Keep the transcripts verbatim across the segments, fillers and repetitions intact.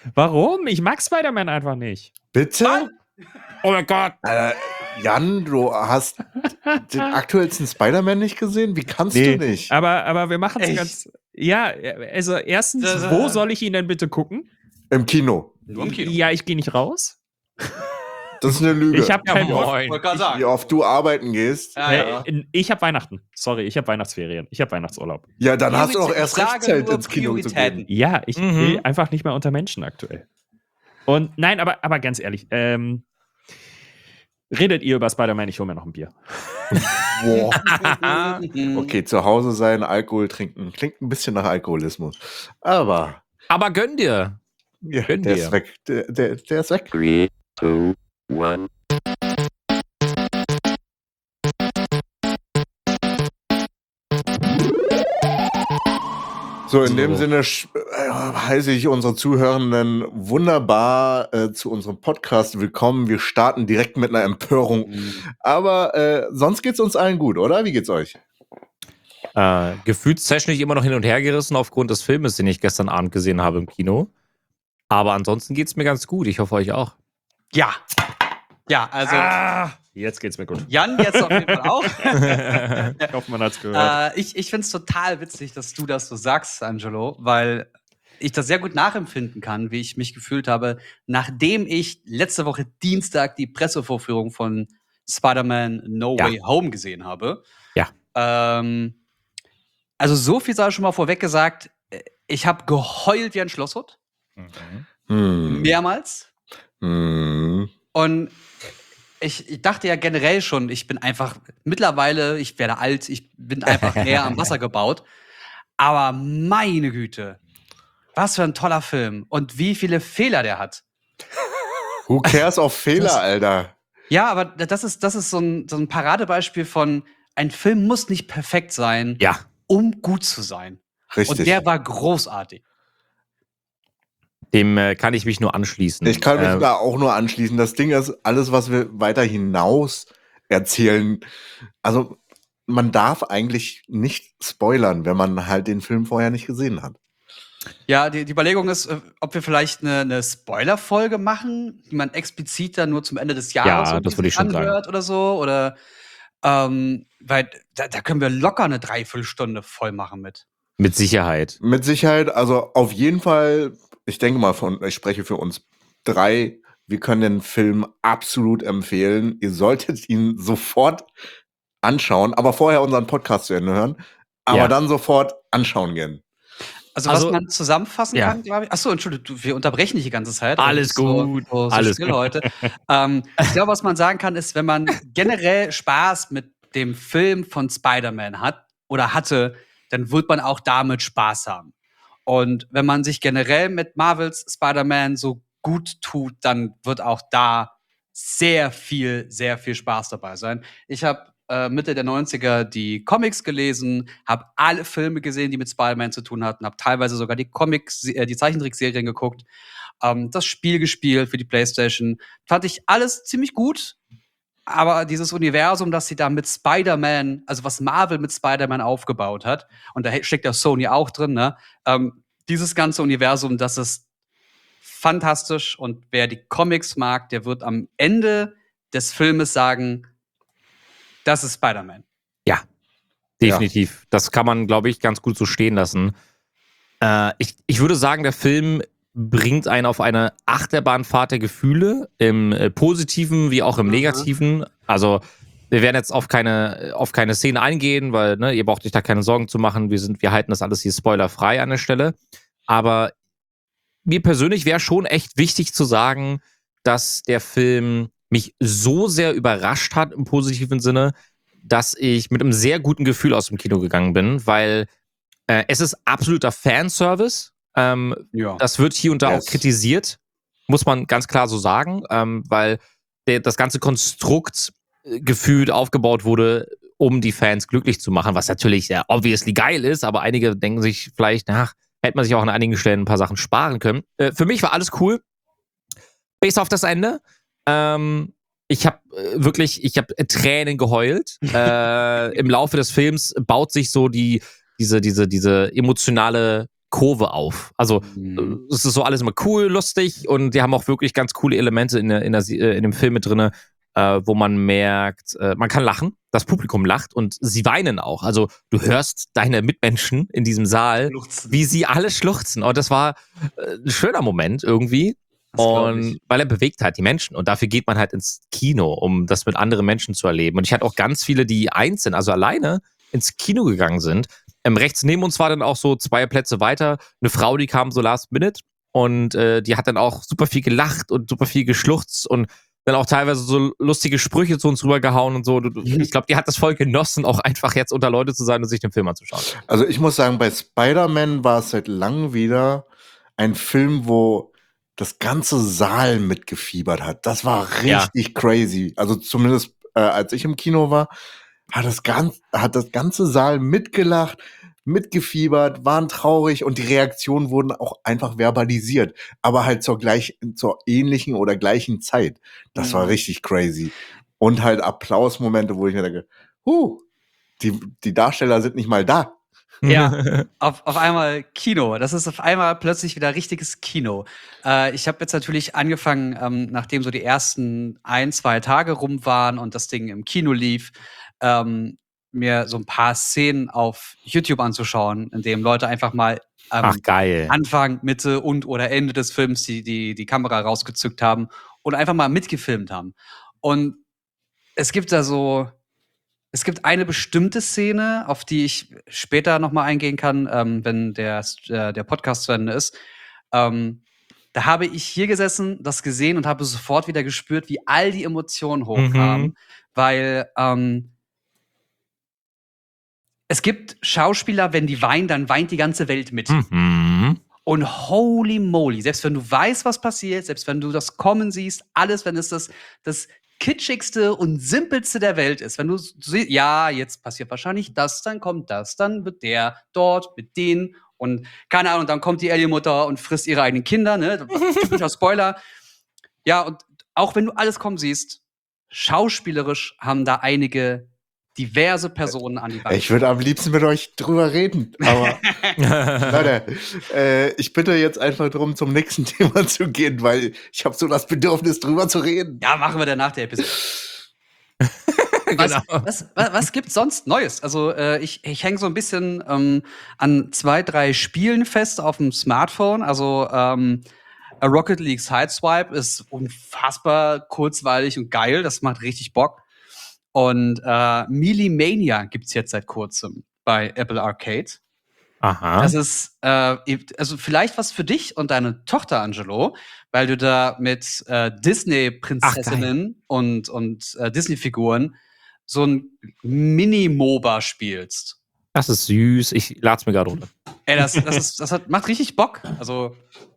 Warum? Ich mag Spider-Man einfach nicht. Bitte? Mann. Oh mein Gott. Äh, Jan, du hast den aktuellsten Spider-Man nicht gesehen? Wie kannst Nee, du nicht? aber, aber wir machen es Echt? ganz. Ja, also erstens, Das- wo soll ich ihn denn bitte gucken? Im Kino. Nur im Kino. Ja, ich gehe nicht raus. Das ist eine Lüge. Ich habe Ja, kein moin. Wollte gerade sagen. Wie oft du arbeiten gehst. Ja, ja. Äh, ich habe Weihnachten. Sorry, ich habe Weihnachtsferien. Ich habe Weihnachtsurlaub. Ja, dann hast du doch Priorität- erst ich recht sage Zeit, nur ins Kino zu Prioritäten. gehen. Ja, ich Mhm. will einfach nicht mehr unter Menschen aktuell. Und nein, aber, aber ganz ehrlich, ähm, redet ihr über Spider-Man, ich hole mir noch ein Bier. Boah. Okay, zu Hause sein, Alkohol trinken. Klingt ein bisschen nach Alkoholismus. Aber Aber gönn dir. ja, Gönn der dir. ist weg. Der, der, der ist weg. Three, two, one. So, in So. dem Sinne sch- äh, heiße ich unsere Zuhörenden wunderbar äh, zu unserem Podcast willkommen. Wir starten direkt mit einer Empörung. Aber äh, sonst geht's uns allen gut, oder? Wie geht's euch? Äh, gefühlstechnisch immer noch hin und her gerissen aufgrund des Filmes, den ich gestern Abend gesehen habe im Kino. Aber ansonsten geht's mir ganz gut. Ich hoffe euch auch. Ja. Ja, also Ah, jetzt geht's mir gut. Jan jetzt auf jeden Fall auch. Ich hoffe, man hat's gehört. Äh, ich ich finde es total witzig, dass du das so sagst, Angelo, weil ich das sehr gut nachempfinden kann, wie ich mich gefühlt habe, nachdem ich letzte Woche Dienstag die Pressevorführung von Spider-Man No Ja. Way Home gesehen habe. Ja. Ähm, also so viel sei schon mal vorweg gesagt, äh, ich habe geheult wie ein Schlosshund, Hm. mehrmals. Hm. Und ich, ich dachte ja generell schon, ich bin einfach mittlerweile, ich werde alt, ich bin einfach näher am Wasser gebaut. Aber meine Güte, was für ein toller Film und wie viele Fehler der hat. Who cares auf Fehler, Das- Alter? Ja, aber das ist, das ist so, ein, so ein Paradebeispiel von, ein Film muss nicht perfekt sein, Ja. um gut zu sein. Richtig. Und der war großartig. Dem äh, kann ich mich nur anschließen. Ich kann mich Äh, da auch nur anschließen. Das Ding ist, alles, was wir weiter hinaus erzählen, also man darf eigentlich nicht spoilern, wenn man halt den Film vorher nicht gesehen hat. Ja, die, die Überlegung ist, äh, ob wir vielleicht eine, eine Spoiler-Folge machen, die man explizit dann nur zum Ende des Jahres Ja, irgendwie das würde ich sich schon sagen. anhört oder so. Oder ähm, weil da, da können wir locker eine Dreiviertelstunde voll machen mit. Mit Sicherheit. Mit Sicherheit, also auf jeden Fall, ich denke mal, von, ich spreche für uns drei, wir können den Film absolut empfehlen. Ihr solltet ihn sofort anschauen, aber vorher unseren Podcast zu Ende hören, aber Ja. dann sofort anschauen gehen. Also, Also- was man zusammenfassen Ja. kann, glaube ich. Achso, Entschuldigung, du- wir unterbrechen dich die ganze Zeit. Alles Das ist so- gut, So, so alles still gut. heute. ähm, ich glaube, was man sagen kann, ist, wenn man generell Spaß mit dem Film von Spider-Man hat oder hatte, dann wird man auch damit Spaß haben. Und wenn man sich generell mit Marvels Spider-Man so gut tut, dann wird auch da sehr viel, sehr viel Spaß dabei sein. Ich habe äh, Mitte der neunziger die Comics gelesen, habe alle Filme gesehen, die mit Spider-Man zu tun hatten, habe teilweise sogar die Comics, äh, die Zeichentrickserien geguckt, ähm, das Spiel gespielt für die PlayStation. Fand ich alles ziemlich gut. Aber dieses Universum, das sie da mit Spider-Man, also was Marvel mit Spider-Man aufgebaut hat, und da steckt ja Sony auch drin, ne? Ähm, dieses ganze Universum, das ist fantastisch. Und wer die Comics mag, der wird am Ende des Filmes sagen, das ist Spider-Man. Definitiv. Das kann man, glaube ich, ganz gut so stehen lassen. Äh, ich, ich würde sagen, der Film bringt einen auf eine Achterbahnfahrt der Gefühle, im äh, Positiven wie auch im Mhm. Negativen. Also, wir werden jetzt auf keine, auf keine Szene eingehen, weil ne, ihr braucht euch da keine Sorgen zu machen. Wir, sind, wir halten das alles hier spoilerfrei an der Stelle. Aber mir persönlich wäre schon echt wichtig zu sagen, dass der Film mich so sehr überrascht hat im positiven Sinne, dass ich mit einem sehr guten Gefühl aus dem Kino gegangen bin, weil äh, es ist absoluter Fanservice. Ähm, Ja. das wird hier und da Yes. auch kritisiert, muss man ganz klar so sagen, ähm, weil der, das ganze Konstrukt äh, gefühlt aufgebaut wurde, um die Fans glücklich zu machen, was natürlich sehr obviously geil ist, aber einige denken sich vielleicht, ach, hätte man sich auch an einigen Stellen ein paar Sachen sparen können. Äh, für mich war alles cool, bis auf das Ende. Ähm, ich habe äh, wirklich, ich habe Tränen geheult. äh, Im Laufe des Films baut sich so die, diese, diese, diese emotionale Kurve auf. Also Mhm. äh, es ist so alles immer cool, lustig und die haben auch wirklich ganz coole Elemente in, der, in, der, äh, in dem Film mit drin, äh, wo man merkt, äh, man kann lachen, das Publikum lacht und sie weinen auch. Also du hörst deine Mitmenschen in diesem Saal, Schluchzen. wie sie alle schluchzen. Und das war äh, ein schöner Moment irgendwie. Das glaub Und ich. weil er bewegt halt die Menschen. Und dafür geht man halt ins Kino, um das mit anderen Menschen zu erleben. Und ich hatte auch ganz viele, die einzeln, also alleine, ins Kino gegangen sind. Ähm, rechts neben uns war dann auch so zwei Plätze weiter eine Frau, die kam so last minute. Und äh, die hat dann auch super viel gelacht und super viel geschluchzt und dann auch teilweise so lustige Sprüche zu uns rübergehauen und so. Du- du- Ich glaube, die hat das voll genossen, auch einfach jetzt unter Leute zu sein und sich den Film anzuschauen. Also ich muss sagen, bei Spider-Man war es seit langem wieder ein Film, wo das ganze Saal mitgefiebert hat. Das war Ja. richtig crazy. Also zumindest äh, als ich im Kino war, hat das, ganz, hat das ganze Saal mitgelacht, mitgefiebert, waren traurig und die Reaktionen wurden auch einfach verbalisiert, aber halt zur gleich, zur ähnlichen oder gleichen Zeit. Das war Mhm. richtig crazy. Und halt Applausmomente, wo ich mir denke, huh, die, die Darsteller sind nicht mal da. Ja. Auf, auf einmal Kino. Das ist auf einmal plötzlich wieder richtiges Kino. Äh, ich habe jetzt natürlich angefangen, ähm, nachdem so die ersten ein, zwei Tage rum waren und das Ding im Kino lief, ähm, mir so ein paar Szenen auf YouTube anzuschauen, in dem Leute einfach mal ähm, Ach, geil. Anfang, Mitte und oder Ende des Films die, die, die Kamera rausgezückt haben und einfach mal mitgefilmt haben. Und es gibt da so, es gibt eine bestimmte Szene, auf die ich später noch mal eingehen kann, ähm, wenn der, äh, der Podcast zu Ende ist. Ähm, da habe ich hier gesessen, das gesehen und habe sofort wieder gespürt, wie all die Emotionen hochkamen, Mhm. weil ähm, es gibt Schauspieler, wenn die weinen, dann weint die ganze Welt mit. Mhm. Und holy moly, selbst wenn du weißt, was passiert, selbst wenn du das kommen siehst, alles, wenn es das, das kitschigste und simpelste der Welt ist, wenn du siehst, ja, jetzt passiert wahrscheinlich das, dann kommt das, dann wird der dort mit denen und keine Ahnung, dann kommt die Alien-Mutter und frisst ihre eigenen Kinder, ne? Typischer Spoiler. Ja, und auch wenn du alles kommen siehst, schauspielerisch haben da einige diverse Personen an die Wand. Ich würde am liebsten mit euch drüber reden, aber Leute, äh, ich bitte jetzt einfach darum, zum nächsten Thema zu gehen, weil ich habe so das Bedürfnis, drüber zu reden. Ja, machen wir dann nach der Episode. Was, Genau. was, was, was gibt's sonst Neues? Also äh, ich, ich hänge so ein bisschen ähm, an zwei, drei Spielen fest auf dem Smartphone. Also ähm, Rocket League Sideswipe ist unfassbar kurzweilig und geil. Das macht richtig Bock. Und äh, Melee Mania gibt's jetzt seit kurzem bei Apple Arcade. Aha. Das ist äh, also vielleicht was für dich und deine Tochter, Angelo, weil du da mit äh, Disney-Prinzessinnen und, und äh, Disney-Figuren so ein Mini-MOBA spielst. Das ist süß. Ich lad's mir gerade runter. Ey, das, das, ist, das hat, macht richtig Bock. Also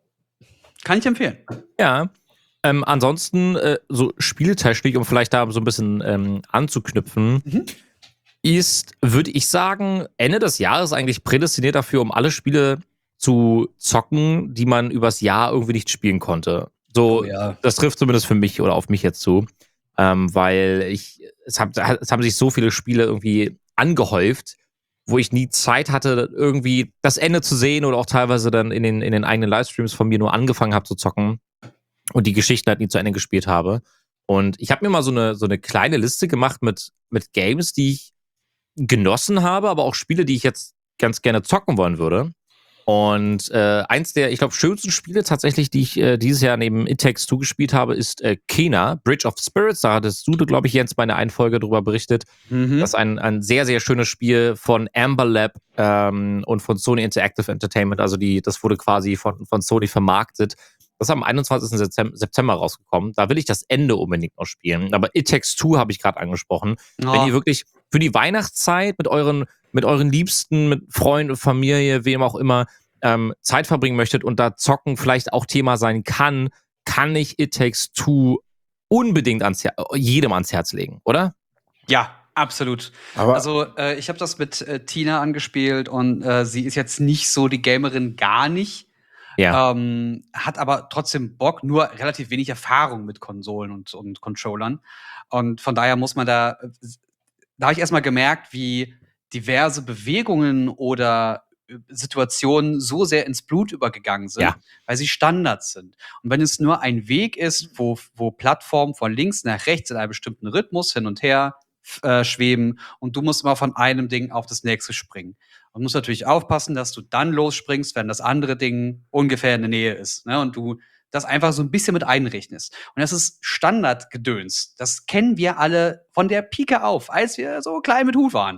kann ich empfehlen. Ja. Ähm, ansonsten, äh, so spieltechnisch, um vielleicht da so ein bisschen ähm, anzuknüpfen, Mhm. ist, würde ich sagen, Ende des Jahres eigentlich prädestiniert dafür, um alle Spiele zu zocken, die man übers Jahr irgendwie nicht spielen konnte. So, Oh ja. das trifft zumindest für mich oder auf mich jetzt zu. Ähm, weil ich, es, hab, es haben sich so viele Spiele irgendwie angehäuft, wo ich nie Zeit hatte, irgendwie das Ende zu sehen oder auch teilweise dann in den, in den eigenen Livestreams von mir nur angefangen habe zu zocken und die Geschichten halt nie zu Ende gespielt habe. Und ich habe mir mal so eine, so eine kleine Liste gemacht mit, mit Games, die ich genossen habe, aber auch Spiele, die ich jetzt ganz gerne zocken wollen würde. Und äh, eins der, ich glaube, schönsten Spiele tatsächlich, die ich äh, dieses Jahr neben It Takes Two gespielt habe, ist äh, Kena, Bridge of Spirits. Da hattest du, glaube ich, Jens, bei einer einen Folge drüber berichtet. Mhm. Das ist ein, ein sehr, sehr schönes Spiel von Amber Lab ähm, und von Sony Interactive Entertainment. Also die, das wurde quasi von, von Sony vermarktet. Das ist am einundzwanzigsten September rausgekommen. Da will ich das Ende unbedingt noch spielen. Aber It Takes Two habe ich gerade angesprochen. Oh. Wenn ihr wirklich für die Weihnachtszeit mit euren, mit euren Liebsten, mit Freunden, Familie, wem auch immer, ähm, Zeit verbringen möchtet und da Zocken vielleicht auch Thema sein kann, kann ich It Takes Two unbedingt ans Her- jedem ans Herz legen, oder? Ja, absolut. Aber Also äh, ich habe das mit äh, Tina angespielt und äh, sie ist jetzt nicht so die Gamerin, gar nicht. Ja. Ähm, hat aber trotzdem Bock, nur relativ wenig Erfahrung mit Konsolen und, und Controllern. Und von daher muss man da, da habe ich erstmal gemerkt, wie diverse Bewegungen oder Situationen so sehr ins Blut übergegangen sind, Ja. weil sie Standards sind. Und wenn es nur ein Weg ist, wo, wo Plattformen von links nach rechts in einem bestimmten Rhythmus hin und her äh, schweben und du musst immer von einem Ding auf das nächste springen. Und musst natürlich aufpassen, dass du dann losspringst, wenn das andere Ding ungefähr in der Nähe ist. Ne? Und du das einfach so ein bisschen mit einrechnest. Und das ist Standardgedöns. Das kennen wir alle von der Pike auf, als wir so klein mit Hut waren.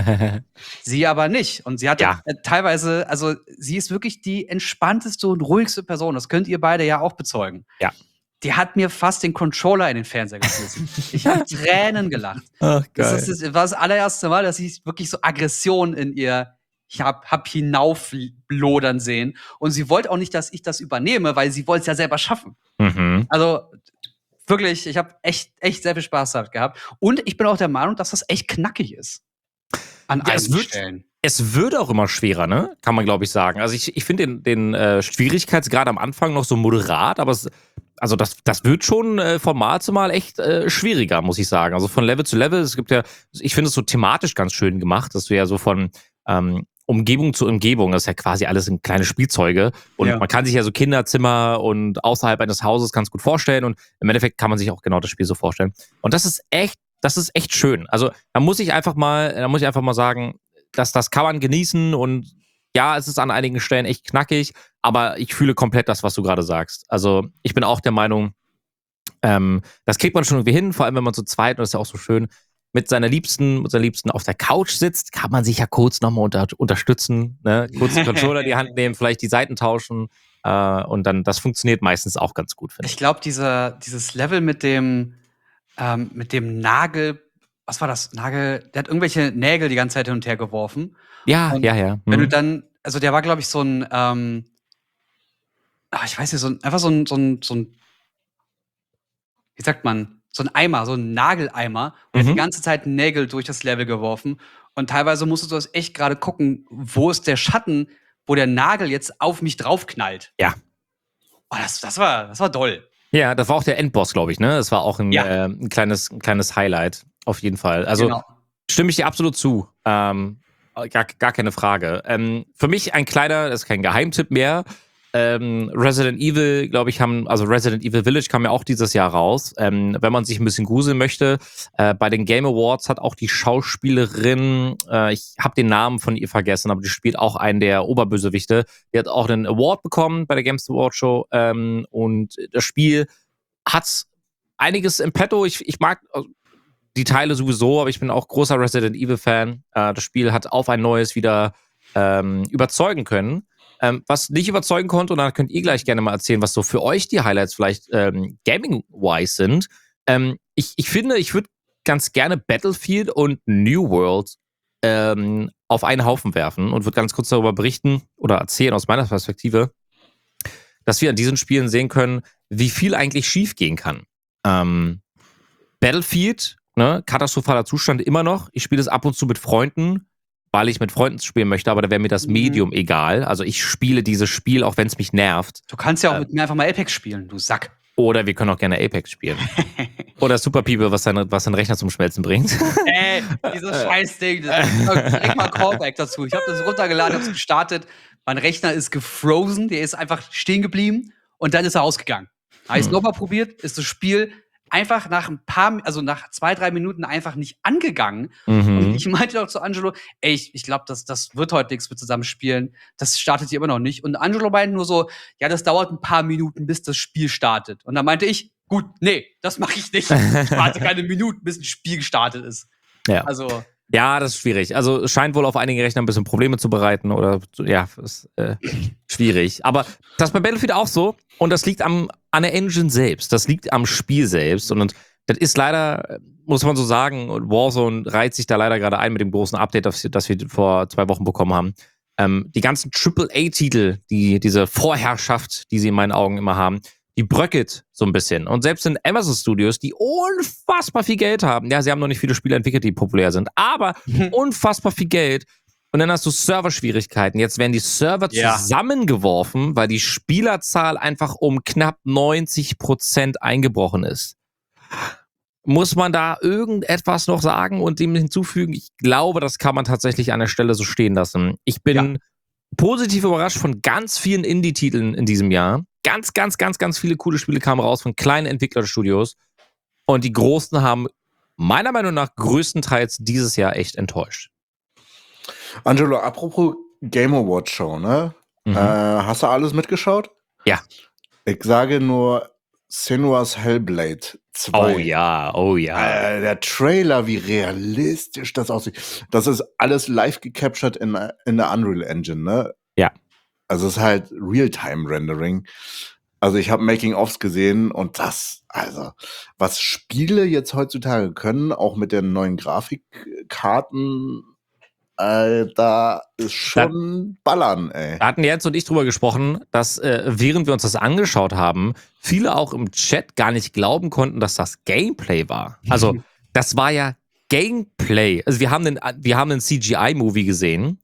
Sie aber nicht. Und sie hat Ja. äh, teilweise, also sie ist wirklich die entspannteste und ruhigste Person. Das könnt ihr beide ja auch bezeugen. Ja. Die hat mir fast den Controller in den Fernseher geschmissen. Ich habe Tränen gelacht. Ach, Das, ist, das war das allererste Mal, dass ich wirklich so Aggression in ihr ich hab, hab hinauflodern sehen. Und sie wollte auch nicht, dass ich das übernehme, weil sie wollte es ja selber schaffen. Mhm. Also wirklich, ich habe echt, echt sehr viel Spaß damit gehabt. Und ich bin auch der Meinung, dass das echt knackig ist. An Ja, es einigen wird- Stellen. Es wird auch immer schwerer, ne? Kann man, glaube ich, sagen. Also ich, ich finde den, den äh, Schwierigkeitsgrad am Anfang noch so moderat, aber es, also das, das wird schon äh, von Mal zu Mal echt äh, schwieriger, muss ich sagen. Also von Level zu Level, es gibt ja, ich finde es so thematisch ganz schön gemacht, dass du ja so von ähm, Umgebung zu Umgebung, das ist ja quasi alles in kleine Spielzeuge und Ja. man kann sich ja so Kinderzimmer und außerhalb eines Hauses ganz gut vorstellen und im Endeffekt kann man sich auch genau das Spiel so vorstellen. Und das ist echt, das ist echt schön. Also da muss ich einfach mal, da muss ich einfach mal sagen, dass das kann man genießen und ja, es ist an einigen Stellen echt knackig, aber ich fühle komplett das, was du gerade sagst. Also ich bin auch der Meinung, ähm, das kriegt man schon irgendwie hin, vor allem wenn man zu zweit, und das ist ja auch so schön, mit seiner Liebsten, mit seiner Liebsten auf der Couch sitzt, kann man sich ja kurz nochmal unter, unterstützen, ne? Kurz den Controller in die Hand nehmen, vielleicht die Seiten tauschen äh, und dann, das funktioniert meistens auch ganz gut, finde ich. Ich glaube, dieser, dieses Level mit dem, ähm, mit dem Nagel, was war das? Nagel, der hat irgendwelche Nägel die ganze Zeit hin und her geworfen. Ja, Und ja, ja. Wenn du Mhm. dann, also der war, glaube ich, so ein, ähm, ach, ich weiß nicht, so ein, einfach so ein, so ein, so ein, wie sagt man, so ein Eimer, so ein Nageleimer und hat Mhm. die ganze Zeit Nägel durch das Level geworfen. Und teilweise musstest du das echt gerade gucken, wo ist der Schatten, wo der Nagel jetzt auf mich draufknallt. Ja. Oh, das, das war, das war doll. Ja, das war auch der Endboss, glaube ich, ne? Das war auch ein, Ja. äh, ein, kleines, ein kleines Highlight, auf jeden Fall. Also Genau. stimme ich dir absolut zu. Ähm, gar, gar keine Frage. Ähm, für mich ein kleiner, das ist kein Geheimtipp mehr. Ähm, Resident Evil, glaube ich, haben, also Resident Evil Village kam ja auch dieses Jahr raus. Ähm, wenn man sich ein bisschen gruseln möchte, äh, bei den Game Awards hat auch die Schauspielerin, äh, ich habe den Namen von ihr vergessen, aber die spielt auch einen der Oberbösewichte. Die hat auch einen Award bekommen bei der Games Award Show ähm, und das Spiel hat einiges im Petto. Ich, ich mag die Teile sowieso, aber ich bin auch großer Resident Evil Fan. Äh, das Spiel hat auf ein neues wieder ähm, überzeugen können. Ähm, was nicht überzeugen konnte, und dann könnt ihr gleich gerne mal erzählen, was so für euch die Highlights vielleicht ähm, gaming-wise sind. Ähm, ich, ich finde, ich würde ganz gerne Battlefield und New World ähm, auf einen Haufen werfen und würde ganz kurz darüber berichten oder erzählen aus meiner Perspektive, dass wir an diesen Spielen sehen können, wie viel eigentlich schief gehen kann. Ähm, Battlefield, ne, katastrophaler Zustand immer noch. Ich spiele es ab und zu mit Freunden, weil ich mit Freunden spielen möchte, aber da wäre mir das Mhm. Medium egal. Also ich spiele dieses Spiel, auch wenn es mich nervt. Du kannst ja auch Ähm. mit mir einfach mal Apex spielen, du Sack. Oder wir können auch gerne Apex spielen. Oder Super People, was dein, was dein Rechner zum Schmelzen bringt. Ey, dieses Scheißding. Das direkt mal Callback dazu. Ich habe das runtergeladen, hab's gestartet. Mein Rechner ist gefrozen, der ist einfach stehen geblieben und dann ist er ausgegangen. Habe ich es Hm. nochmal probiert, ist das Spiel einfach nach ein paar, also nach zwei, drei Minuten einfach nicht angegangen. Und Mhm. ich meinte auch zu Angelo, ey, ich, ich glaube, das, das wird heute nichts mit zusammen spielen. Das startet hier immer noch nicht. Und Angelo meinte nur so, ja, das dauert ein paar Minuten, bis das Spiel startet. Und dann meinte ich, gut, nee, das mache ich nicht. Ich warte keine Minuten, bis ein Spiel gestartet ist. Ja. Also, Ja, das ist schwierig. Also es scheint wohl auf einigen Rechnern ein bisschen Probleme zu bereiten oder ja, ist äh, schwierig. Aber das ist bei Battlefield auch so und das liegt am, an der Engine selbst. Das liegt am Spiel selbst und, und das ist leider, muss man so sagen, und Warzone reiht sich da leider gerade ein mit dem großen Update, das wir, das wir vor zwei Wochen bekommen haben. Ähm, die ganzen Triple A Titel, die, diese Vorherrschaft, die sie in meinen Augen immer haben, die bröckelt so ein bisschen. Und selbst in Amazon Studios, die unfassbar viel Geld haben, ja, sie haben noch nicht viele Spiele entwickelt, die populär sind, aber unfassbar viel Geld. Und dann hast du Serverschwierigkeiten. Jetzt werden die Server Ja. zusammengeworfen, weil die Spielerzahl einfach um knapp neunzig Prozent eingebrochen ist. Muss man da irgendetwas noch sagen und dem hinzufügen? Ich glaube, das kann man tatsächlich an der Stelle so stehen lassen. Ich bin Ja. positiv überrascht von ganz vielen Indie-Titeln in diesem Jahr. Ganz, ganz, ganz, ganz viele coole Spiele kamen raus von kleinen Entwicklerstudios. Und die Großen haben meiner Meinung nach größtenteils dieses Jahr echt enttäuscht. Angelo, apropos Game Awards Show, ne? Mhm. Äh, hast du alles mitgeschaut? Ja. Ich sage nur Senua's Hellblade zwei. Oh ja, oh ja. Äh, der Trailer, wie realistisch das aussieht. Das ist alles live gecaptured in, in der Unreal Engine, ne? Ja. Also es ist halt Realtime-Rendering. Also ich habe Making-ofs gesehen und das, also, was Spiele jetzt heutzutage können, auch mit den neuen Grafikkarten, äh, da ist schon Ballern, ey. Da hatten Jens und ich drüber gesprochen, dass äh, während wir uns das angeschaut haben, viele auch im Chat gar nicht glauben konnten, dass das Gameplay war. Also das war ja Gameplay. Also wir haben einen, wir haben einen C G I-Movie gesehen,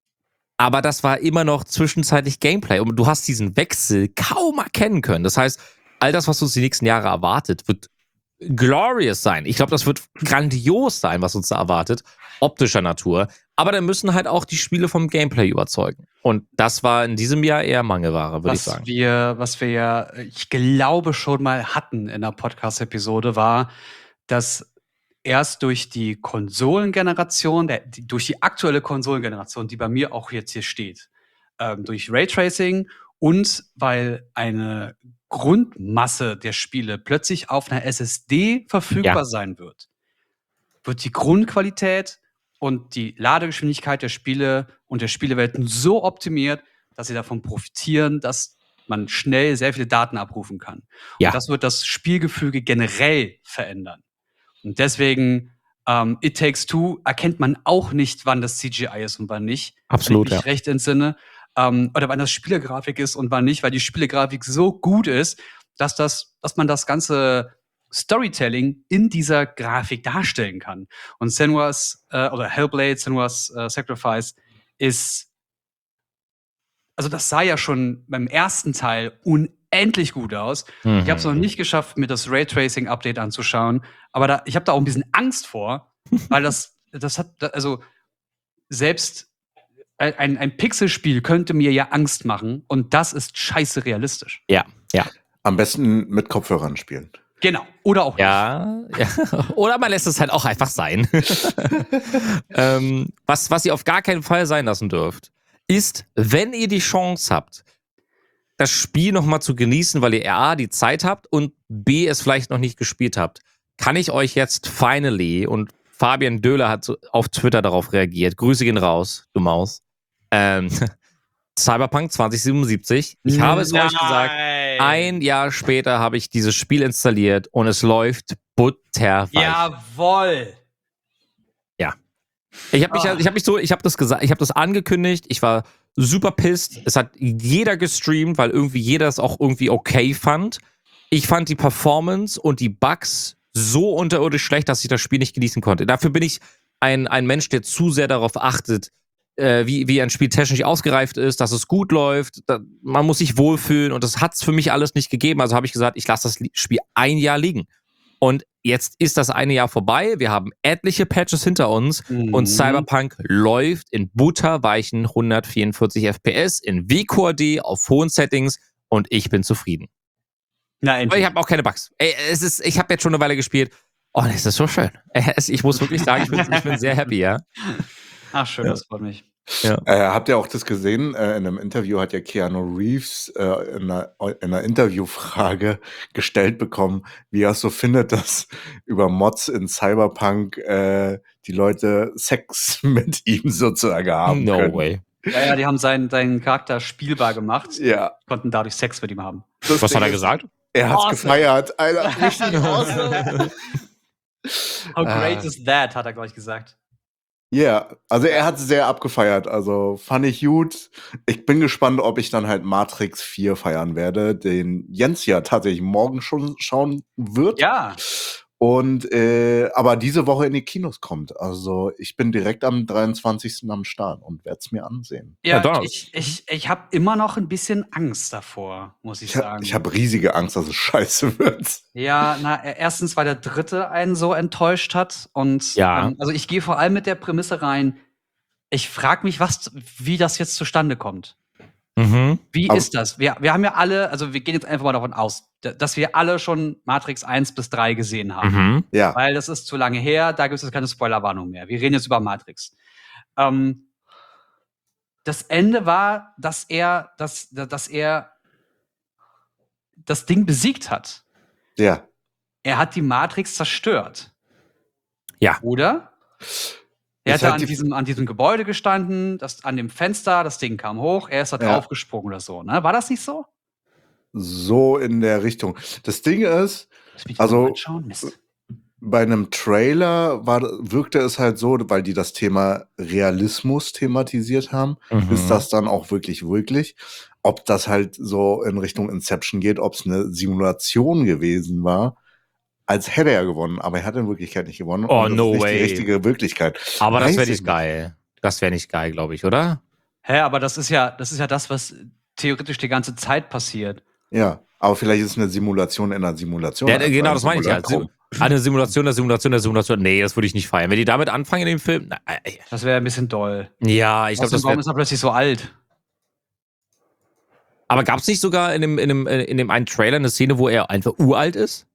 aber das war immer noch zwischenzeitlich Gameplay. Und du hast diesen Wechsel kaum erkennen können. Das heißt, all das, was uns die nächsten Jahre erwartet, wird glorious sein. Ich glaube, das wird grandios sein, was uns da erwartet. Optischer Natur. Aber dann müssen halt auch die Spiele vom Gameplay überzeugen. Und das war in diesem Jahr eher Mangelware, würde ich Was sagen. wir, was wir ja, ich glaube, schon mal hatten in der Podcast-Episode, war, dass erst durch die Konsolengeneration, der, die, durch die aktuelle Konsolengeneration, die bei mir auch jetzt hier steht, ähm, durch Raytracing und weil eine Grundmasse der Spiele plötzlich auf einer S S D verfügbar Ja. sein wird, wird die Grundqualität und die Ladegeschwindigkeit der Spiele und der Spielewelten so optimiert, dass sie davon profitieren, dass man schnell sehr viele Daten abrufen kann. Ja. Und das wird das Spielgefüge generell verändern. Und deswegen, ähm, It Takes Two erkennt man auch nicht, wann das C G I ist und wann nicht. Absolut, wenn ich mich ja. recht entsinne. Ähm, oder wann das Spielegrafik ist und wann nicht, weil die Spielegrafik so gut ist, dass, das, dass man das ganze Storytelling in dieser Grafik darstellen kann. Und Senua's, äh, oder Hellblade, Senua's äh, Sacrifice ist, also das sah ja schon beim ersten Teil unendlich gut aus. Mhm. Ich habe es noch nicht geschafft, mir das Raytracing-Update anzuschauen, aber da, ich habe da auch ein bisschen Angst vor, weil das, das hat, also selbst ein, ein Pixelspiel könnte mir ja Angst machen und das ist scheiße realistisch. Ja, ja. Am besten mit Kopfhörern spielen. Genau. Oder auch Ja, ja. Oder man lässt es halt auch einfach sein. ähm, was, was ihr auf gar keinen Fall sein lassen dürft, ist, wenn ihr die Chance habt, das Spiel nochmal zu genießen, weil ihr A, die Zeit habt und B, es vielleicht noch nicht gespielt habt, kann ich euch jetzt finally, und Fabian Döhler hat so auf Twitter darauf reagiert, Grüße gehen raus, du Maus, ähm, Cyberpunk zwanzig siebenundsiebzig, ich habe es euch gesagt, ein Jahr später habe ich dieses Spiel installiert und es läuft butterweich. Jawohl. Ja. Ich habe mich, Ah. ich habe mich so, ich habe das gesagt, ich habe das angekündigt, ich war super pissed. Es hat jeder gestreamt, weil irgendwie jeder es auch irgendwie okay fand. Ich fand die Performance und die Bugs so unterirdisch schlecht, dass ich das Spiel nicht genießen konnte. Dafür bin ich ein, ein Mensch, der zu sehr darauf achtet, äh, wie, wie ein Spiel technisch ausgereift ist, dass es gut läuft. Da, man muss sich wohlfühlen und das hat es für mich alles nicht gegeben. Also habe ich gesagt, ich lasse das Spiel ein Jahr liegen. Und jetzt ist das eine Jahr vorbei. Wir haben etliche Patches hinter uns Mhm. und Cyberpunk läuft in butterweichen hundertvierundvierzig F P S in V Q D auf hohen Settings und ich bin zufrieden. Na, Aber endlich. ich habe auch keine Bugs. Ey, es ist, ich habe jetzt schon eine Weile gespielt. Oh, das ist so schön. Es- Ich muss wirklich sagen, ich bin, ich bin sehr happy, ja. Ach, schön, Ja. das freut mich. Äh, habt ihr auch das gesehen? Äh, in einem Interview hat ja Keanu Reeves äh, in, einer, in einer Interviewfrage gestellt bekommen, wie er es so findet, dass über Mods in Cyberpunk äh, die Leute Sex mit ihm sozusagen haben No können. way. Ja, ja, die haben seinen, seinen Charakter spielbar gemacht, Ja. konnten dadurch Sex mit ihm haben. Das Was Ding hat er ist, gesagt? Er hat's Awesome. gefeiert. Alter, richtig awesome. How Ah. great is that, hat er, glaube ich, gesagt. Ja, also er hat sehr abgefeiert. Also fand ich gut. Ich bin gespannt, ob ich dann halt Matrix vier feiern werde, den Jens ja tatsächlich morgen schon schauen wird. Ja. Und äh, aber diese Woche in die Kinos kommt. Also ich bin direkt am dreiundzwanzigsten am Start und werde es mir ansehen. Ja, Ja, Donald. ich, ich, ich habe immer noch ein bisschen Angst davor, muss ich Ich, hab- sagen. ich habe riesige Angst, dass es scheiße wird. Ja, na, e- erstens, weil der dritte einen so enttäuscht hat. Und Ja. ähm, also ich gehe vor allem mit der Prämisse rein, ich frage mich, was, wie das jetzt zustande kommt. Mhm. Wie Aber- ist das? Wir, wir haben ja alle, also wir gehen jetzt einfach mal davon aus, d- dass wir alle schon Matrix eins bis drei gesehen haben. Mhm. Ja, Weil das ist zu lange her, da gibt es jetzt keine Spoilerwarnung mehr. Wir reden jetzt über Matrix. Ähm, das Ende war, dass er, dass, dass er das Ding besiegt hat. ja. Er hat die Matrix zerstört. Ja. Oder? Er Ist hat halt an die- diesem, an diesem Gebäude gestanden, das, an dem Fenster, das Ding kam hoch, er ist da Ja. draufgesprungen oder so. Ne? War das nicht so? So in der Richtung. Das Ding ist, Lass mich Also- mal anschauen. Mist. bei einem Trailer war, wirkte es halt so, weil die das Thema Realismus thematisiert haben, Mhm. ist das dann auch wirklich, wirklich. Ob das halt so in Richtung Inception geht, ob es eine Simulation gewesen war, als hätte er gewonnen. Aber er hat in Wirklichkeit nicht gewonnen. Oh, Und das no ist nicht way. die richtige Wirklichkeit. Aber das Weiß wäre ich nicht geil. Das wäre nicht geil, glaube ich, oder? Hä, aber das ist ja, das ist ja das, was theoretisch die ganze Zeit passiert. Ja, aber vielleicht ist es eine Simulation in einer Simulation. Ja, Also genau, ein das meine ich ja. Simulacrum. Eine Simulation der Simulation der Simulation. Nee, das würde ich nicht feiern. Wenn die damit anfangen in dem Film. Na, äh, Das wäre ein bisschen doll. ja, ich glaube, Außerdem, das warum wäre. ist er plötzlich so alt? Aber gab es nicht sogar in dem, in, dem, in dem einen Trailer eine Szene, wo er einfach uralt ist?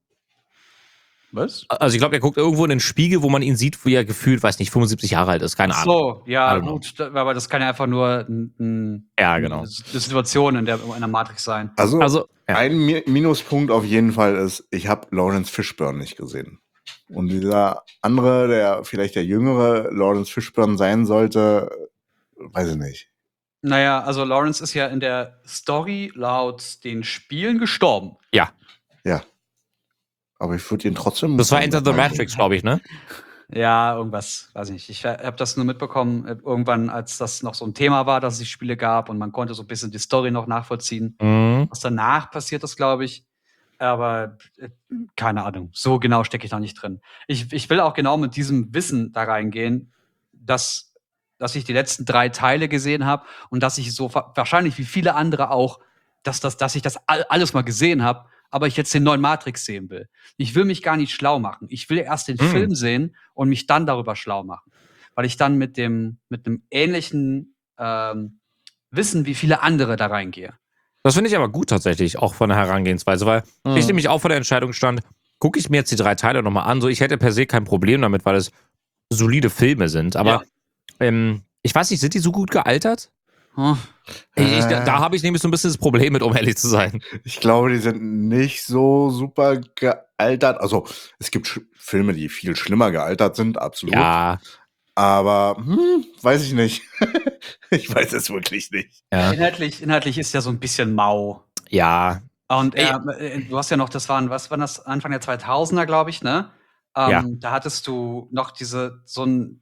Was? Also ich glaube, er guckt irgendwo in den Spiegel, wo man ihn sieht, wie er gefühlt, weiß nicht, fünfundsiebzig Jahre alt ist. Keine Ach Ahnung. so, ja, I don't know. gut, da- aber das kann ja einfach nur ein, ein, Ja, genau. eine Situation in der in einer Matrix sein. Also, Also, ja. ein Mi- Minuspunkt auf jeden Fall ist, ich habe Lawrence Fishburne nicht gesehen. Und dieser andere, der vielleicht der jüngere Lawrence Fishburne sein sollte, weiß ich nicht. Naja, also Lawrence ist ja in der Story laut den Spielen gestorben. ja, Ja. Aber ich würde ihn trotzdem. das war Enter the Matrix, glaube ich, ne? Ja, irgendwas, weiß ich nicht. Ich habe das nur mitbekommen, äh, irgendwann, als das noch so ein Thema war, dass es die Spiele gab und man konnte so ein bisschen die Story noch nachvollziehen. Mhm. Was danach passiert ist, glaube ich. Aber äh, keine Ahnung, so genau stecke ich da nicht drin. Ich, ich will auch genau mit diesem Wissen da reingehen, dass, dass ich die letzten drei Teile gesehen habe und dass ich so fa- wahrscheinlich wie viele andere auch, dass, das, dass ich das all, alles mal gesehen habe, aber ich jetzt den neuen Matrix sehen will. Ich will mich gar nicht schlau machen. Ich will erst den Hm. Film sehen und mich dann darüber schlau machen. Weil ich dann mit dem mit einem ähnlichen ähm, Wissen wie viele andere da reingehe. Das finde ich aber gut tatsächlich, auch von der Herangehensweise, weil Mhm. ich nämlich auch vor der Entscheidung stand, gucke ich mir jetzt die drei Teile nochmal an. So, ich hätte per se kein Problem damit, weil es solide Filme sind. Aber Ja. ähm, ich weiß nicht, sind die so gut gealtert? Hm. Ich, ich, da Äh. da habe ich nämlich so ein bisschen das Problem mit, um ehrlich zu sein. Ich glaube, die sind nicht so super gealtert. Also, es gibt Sch Filme, die viel schlimmer gealtert sind, absolut. Ja, Aber, hm, weiß ich nicht. Ich weiß es wirklich nicht. ja, Inhaltlich, inhaltlich ist ja so ein bisschen mau. ja. Und Ey. äh, äh, du hast ja noch, das waren, was waren das, Anfang der zweitausender, glaube ich, ne? Ähm, Ja. Da hattest du noch diese, so ein,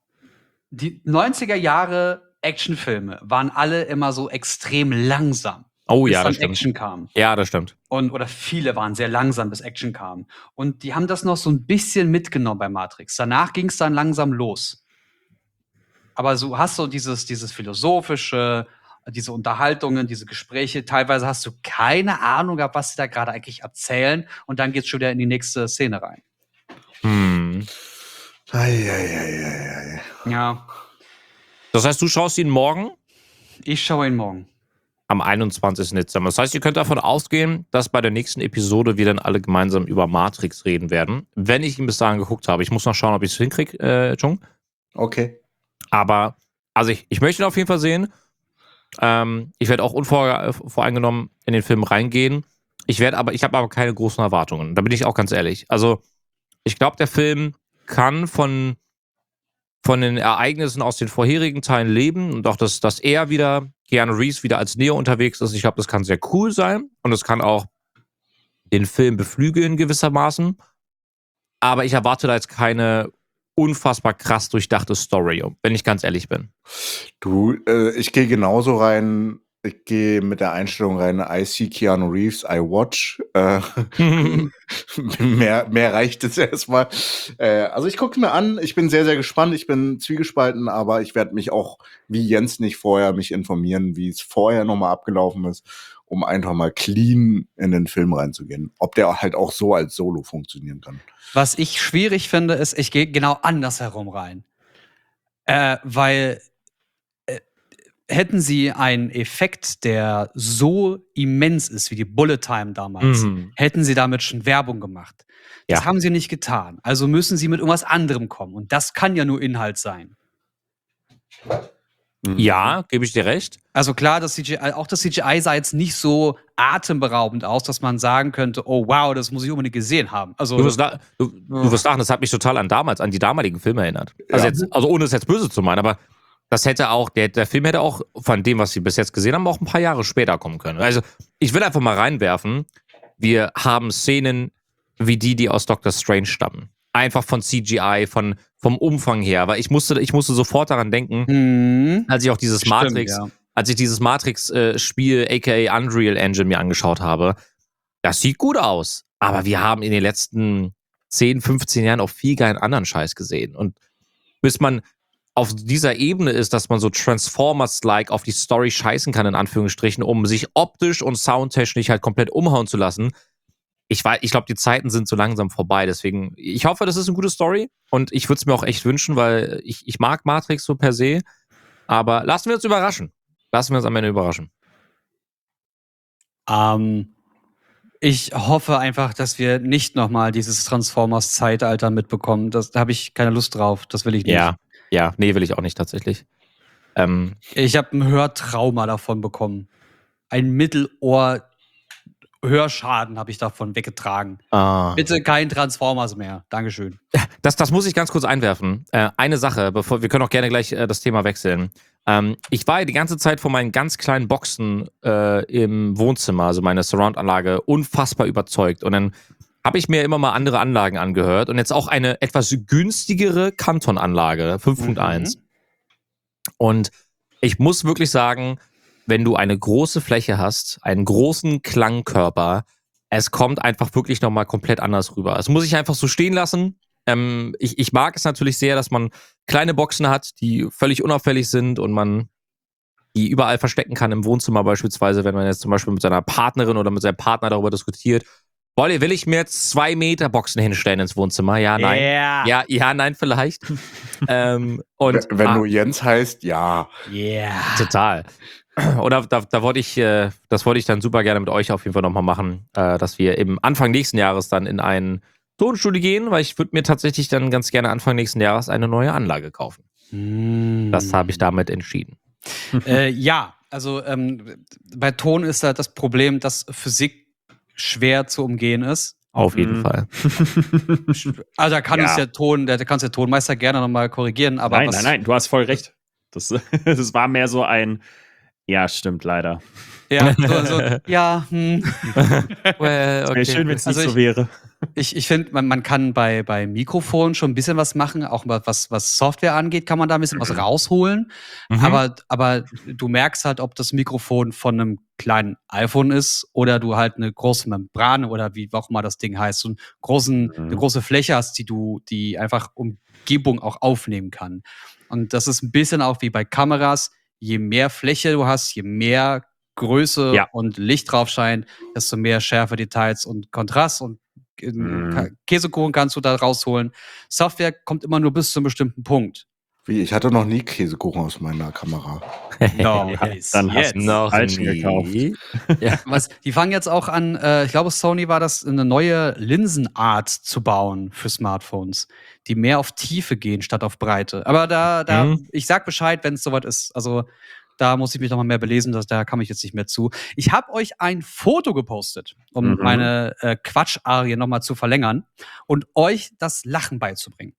die neunziger Jahre Actionfilme waren alle immer so extrem langsam, Oh bis ja, dann das stimmt. Action kam. Ja, das stimmt. Und, oder viele waren sehr langsam, bis Action kam. Und die haben das noch so ein bisschen mitgenommen bei Matrix. Danach ging es dann langsam los. Aber so hast du dieses, dieses philosophische, diese Unterhaltungen, diese Gespräche. Teilweise hast du keine Ahnung gehabt, was sie da gerade eigentlich erzählen. Und dann geht's schon wieder in die nächste Szene rein. Hm. Eieieiei. Ja, Das heißt, du schaust ihn morgen ich schaue ihn morgen. am einundzwanzigsten Dezember. Das heißt, ihr könnt davon ausgehen, dass bei der nächsten Episode wir dann alle gemeinsam über Matrix reden werden, wenn ich ihn bis dahin geguckt habe. Ich muss noch schauen, ob ich es hinkriege, äh, Chung. Okay. Aber, also ich, ich möchte ihn auf jeden Fall sehen. Ähm, ich werde auch unvoreingenommen in den Film reingehen. Ich werde aber, ich habe aber keine großen Erwartungen. Da bin ich auch ganz ehrlich. Also, ich glaube, der Film kann von, von den Ereignissen aus den vorherigen Teilen leben und auch, dass, dass er wieder, Keanu Reeves wieder als Neo unterwegs ist. Ich glaube, das kann sehr cool sein und es kann auch den Film beflügeln gewissermaßen. Aber ich erwarte da jetzt keine unfassbar krass durchdachte Story, wenn ich ganz ehrlich bin. Du, äh, ich gehe genauso rein. Ich gehe mit der Einstellung rein, I see Keanu Reeves, I watch. Äh, mehr, mehr reicht es erstmal. Äh, also ich gucke mir an, ich bin sehr, sehr gespannt, ich bin zwiegespalten, aber ich werde mich auch, wie Jens nicht vorher, mich informieren, wie es vorher nochmal abgelaufen ist, um einfach mal clean in den Film reinzugehen. Ob der halt auch so als Solo funktionieren kann. Was ich schwierig finde, ist, ich gehe genau andersherum rein. Äh, weil hätten sie einen Effekt, der so immens ist wie die Bullet Time damals, Mhm. hätten sie damit schon Werbung gemacht. Das Ja. haben sie nicht getan. Also müssen sie mit irgendwas anderem kommen. Und das kann ja nur Inhalt sein. Mhm. Ja, gebe ich dir recht. Also klar, das C G I, auch das C G I sah jetzt nicht so atemberaubend aus, dass man sagen könnte, oh wow, das muss ich unbedingt gesehen haben. Also Du wirst, la- du, du wirst lachen, das hat mich total an damals, an die damaligen Filme erinnert. Also, Ja. jetzt, also ohne es jetzt böse zu meinen, aber das hätte auch, der, der Film hätte auch von dem, was wir bis jetzt gesehen haben, auch ein paar Jahre später kommen können. Also ich will einfach mal reinwerfen, wir haben Szenen wie die, die aus Doctor Strange stammen. Einfach von C G I, von, vom Umfang her. Weil ich musste, ich musste sofort daran denken, Mhm. als ich auch dieses Stimmt, Matrix, ja. als ich dieses Matrix-Spiel, aka Unreal Engine, mir angeschaut habe, das sieht gut aus. Aber wir haben in den letzten zehn, fünfzehn Jahren auch viel geilen anderen Scheiß gesehen. Und bis man auf dieser Ebene ist, dass man so Transformers-like auf die Story scheißen kann, in Anführungsstrichen, um sich optisch und soundtechnisch halt komplett umhauen zu lassen. Ich weiß, ich glaube, die Zeiten sind so langsam vorbei. Deswegen, ich hoffe, das ist eine gute Story. Und ich würde es mir auch echt wünschen, weil ich, ich mag Matrix so per se. Aber lassen wir uns überraschen. Lassen wir uns am Ende überraschen. Ähm, ich hoffe einfach, dass wir nicht nochmal dieses Transformers-Zeitalter mitbekommen. Das, da habe ich keine Lust drauf. Das will ich nicht. Ja, ja, nee, will ich auch nicht tatsächlich. Ähm, Ich habe ein Hörtrauma davon bekommen. Ein Mittelohr-Hörschaden habe ich davon weggetragen. ah. Bitte kein Transformers mehr. Dankeschön. Das, das muss ich ganz kurz einwerfen. Äh, eine Sache, bevor wir können auch gerne gleich äh, das Thema wechseln. Ähm, ich war ja die ganze Zeit von meinen ganz kleinen Boxen äh, im Wohnzimmer, also meine Surround-Anlage, unfassbar überzeugt. Und dann habe ich mir immer mal andere Anlagen angehört und jetzt auch eine etwas günstigere Kanton-Anlage, fünf Punkt eins. Mhm. Und ich muss wirklich sagen, wenn du eine große Fläche hast, einen großen Klangkörper, es kommt einfach wirklich nochmal komplett anders rüber. Das muss ich einfach so stehen lassen. Ähm, ich, ich mag es natürlich sehr, dass man kleine Boxen hat, die völlig unauffällig sind und man die überall verstecken kann, im Wohnzimmer beispielsweise, wenn man jetzt zum Beispiel mit seiner Partnerin oder mit seinem Partner darüber diskutiert. Woll, will ich mir jetzt zwei Meter Boxen hinstellen ins Wohnzimmer? Ja, nein. Yeah. Ja, ja, nein, vielleicht. ähm, und Wenn ah, du Jens heißt, ja. Yeah. total. Oder da, da wollte ich, äh, das wollte ich dann super gerne mit euch auf jeden Fall nochmal machen, äh, dass wir im Anfang nächsten Jahres dann in ein Tonstudio gehen, weil ich würde mir tatsächlich dann ganz gerne Anfang nächsten Jahres eine neue Anlage kaufen. Mm. Das habe ich damit entschieden. äh, ja, also ähm, bei Ton ist da das Problem, dass Physik schwer zu umgehen ist. Auf jeden Mhm. Fall. Also da kann Ja. uns der Ton, der, der kann uns der Tonmeister gerne nochmal korrigieren, aber nein, was, nein, nein, du hast voll recht. Das, das war mehr so ein, ja, stimmt leider. Ja, so, so, ja, hm. Well, Wäre schön, wenn es Also nicht ich- so wäre. Ich, ich finde, man, man kann bei, bei Mikrofonen schon ein bisschen was machen, auch was, was Software angeht, kann man da ein bisschen was rausholen. Mhm. Aber, aber du merkst halt, ob das Mikrofon von einem kleinen iPhone ist oder du halt eine große Membrane oder wie auch immer das Ding heißt, so einen großen, Mhm. eine große Fläche hast, die du, die einfach Umgebung auch aufnehmen kann. Und das ist ein bisschen auch wie bei Kameras. Je mehr Fläche du hast, je mehr Größe Ja. und Licht drauf scheint, desto mehr Schärfe, Details und Kontrast und Mhm. Ka- Käsekuchen kannst du da rausholen. Software kommt immer nur bis zu einem bestimmten Punkt. Wie, ich hatte noch nie Käsekuchen aus meiner Kamera. No, Dann hast du Noch falsch nie. gekauft. Ja. Was, die fangen jetzt auch an, äh, ich glaube, Sony war das, eine neue Linsenart zu bauen für Smartphones, die mehr auf Tiefe gehen statt auf Breite. Aber da, da, Mhm. ich sag Bescheid, wenn es soweit ist. Also da muss ich mich noch mal mehr belesen, das, da kam ich jetzt nicht mehr zu. Ich habe euch ein Foto gepostet, um Mhm. meine äh, Quatsch-Arie noch mal zu verlängern und euch das Lachen beizubringen.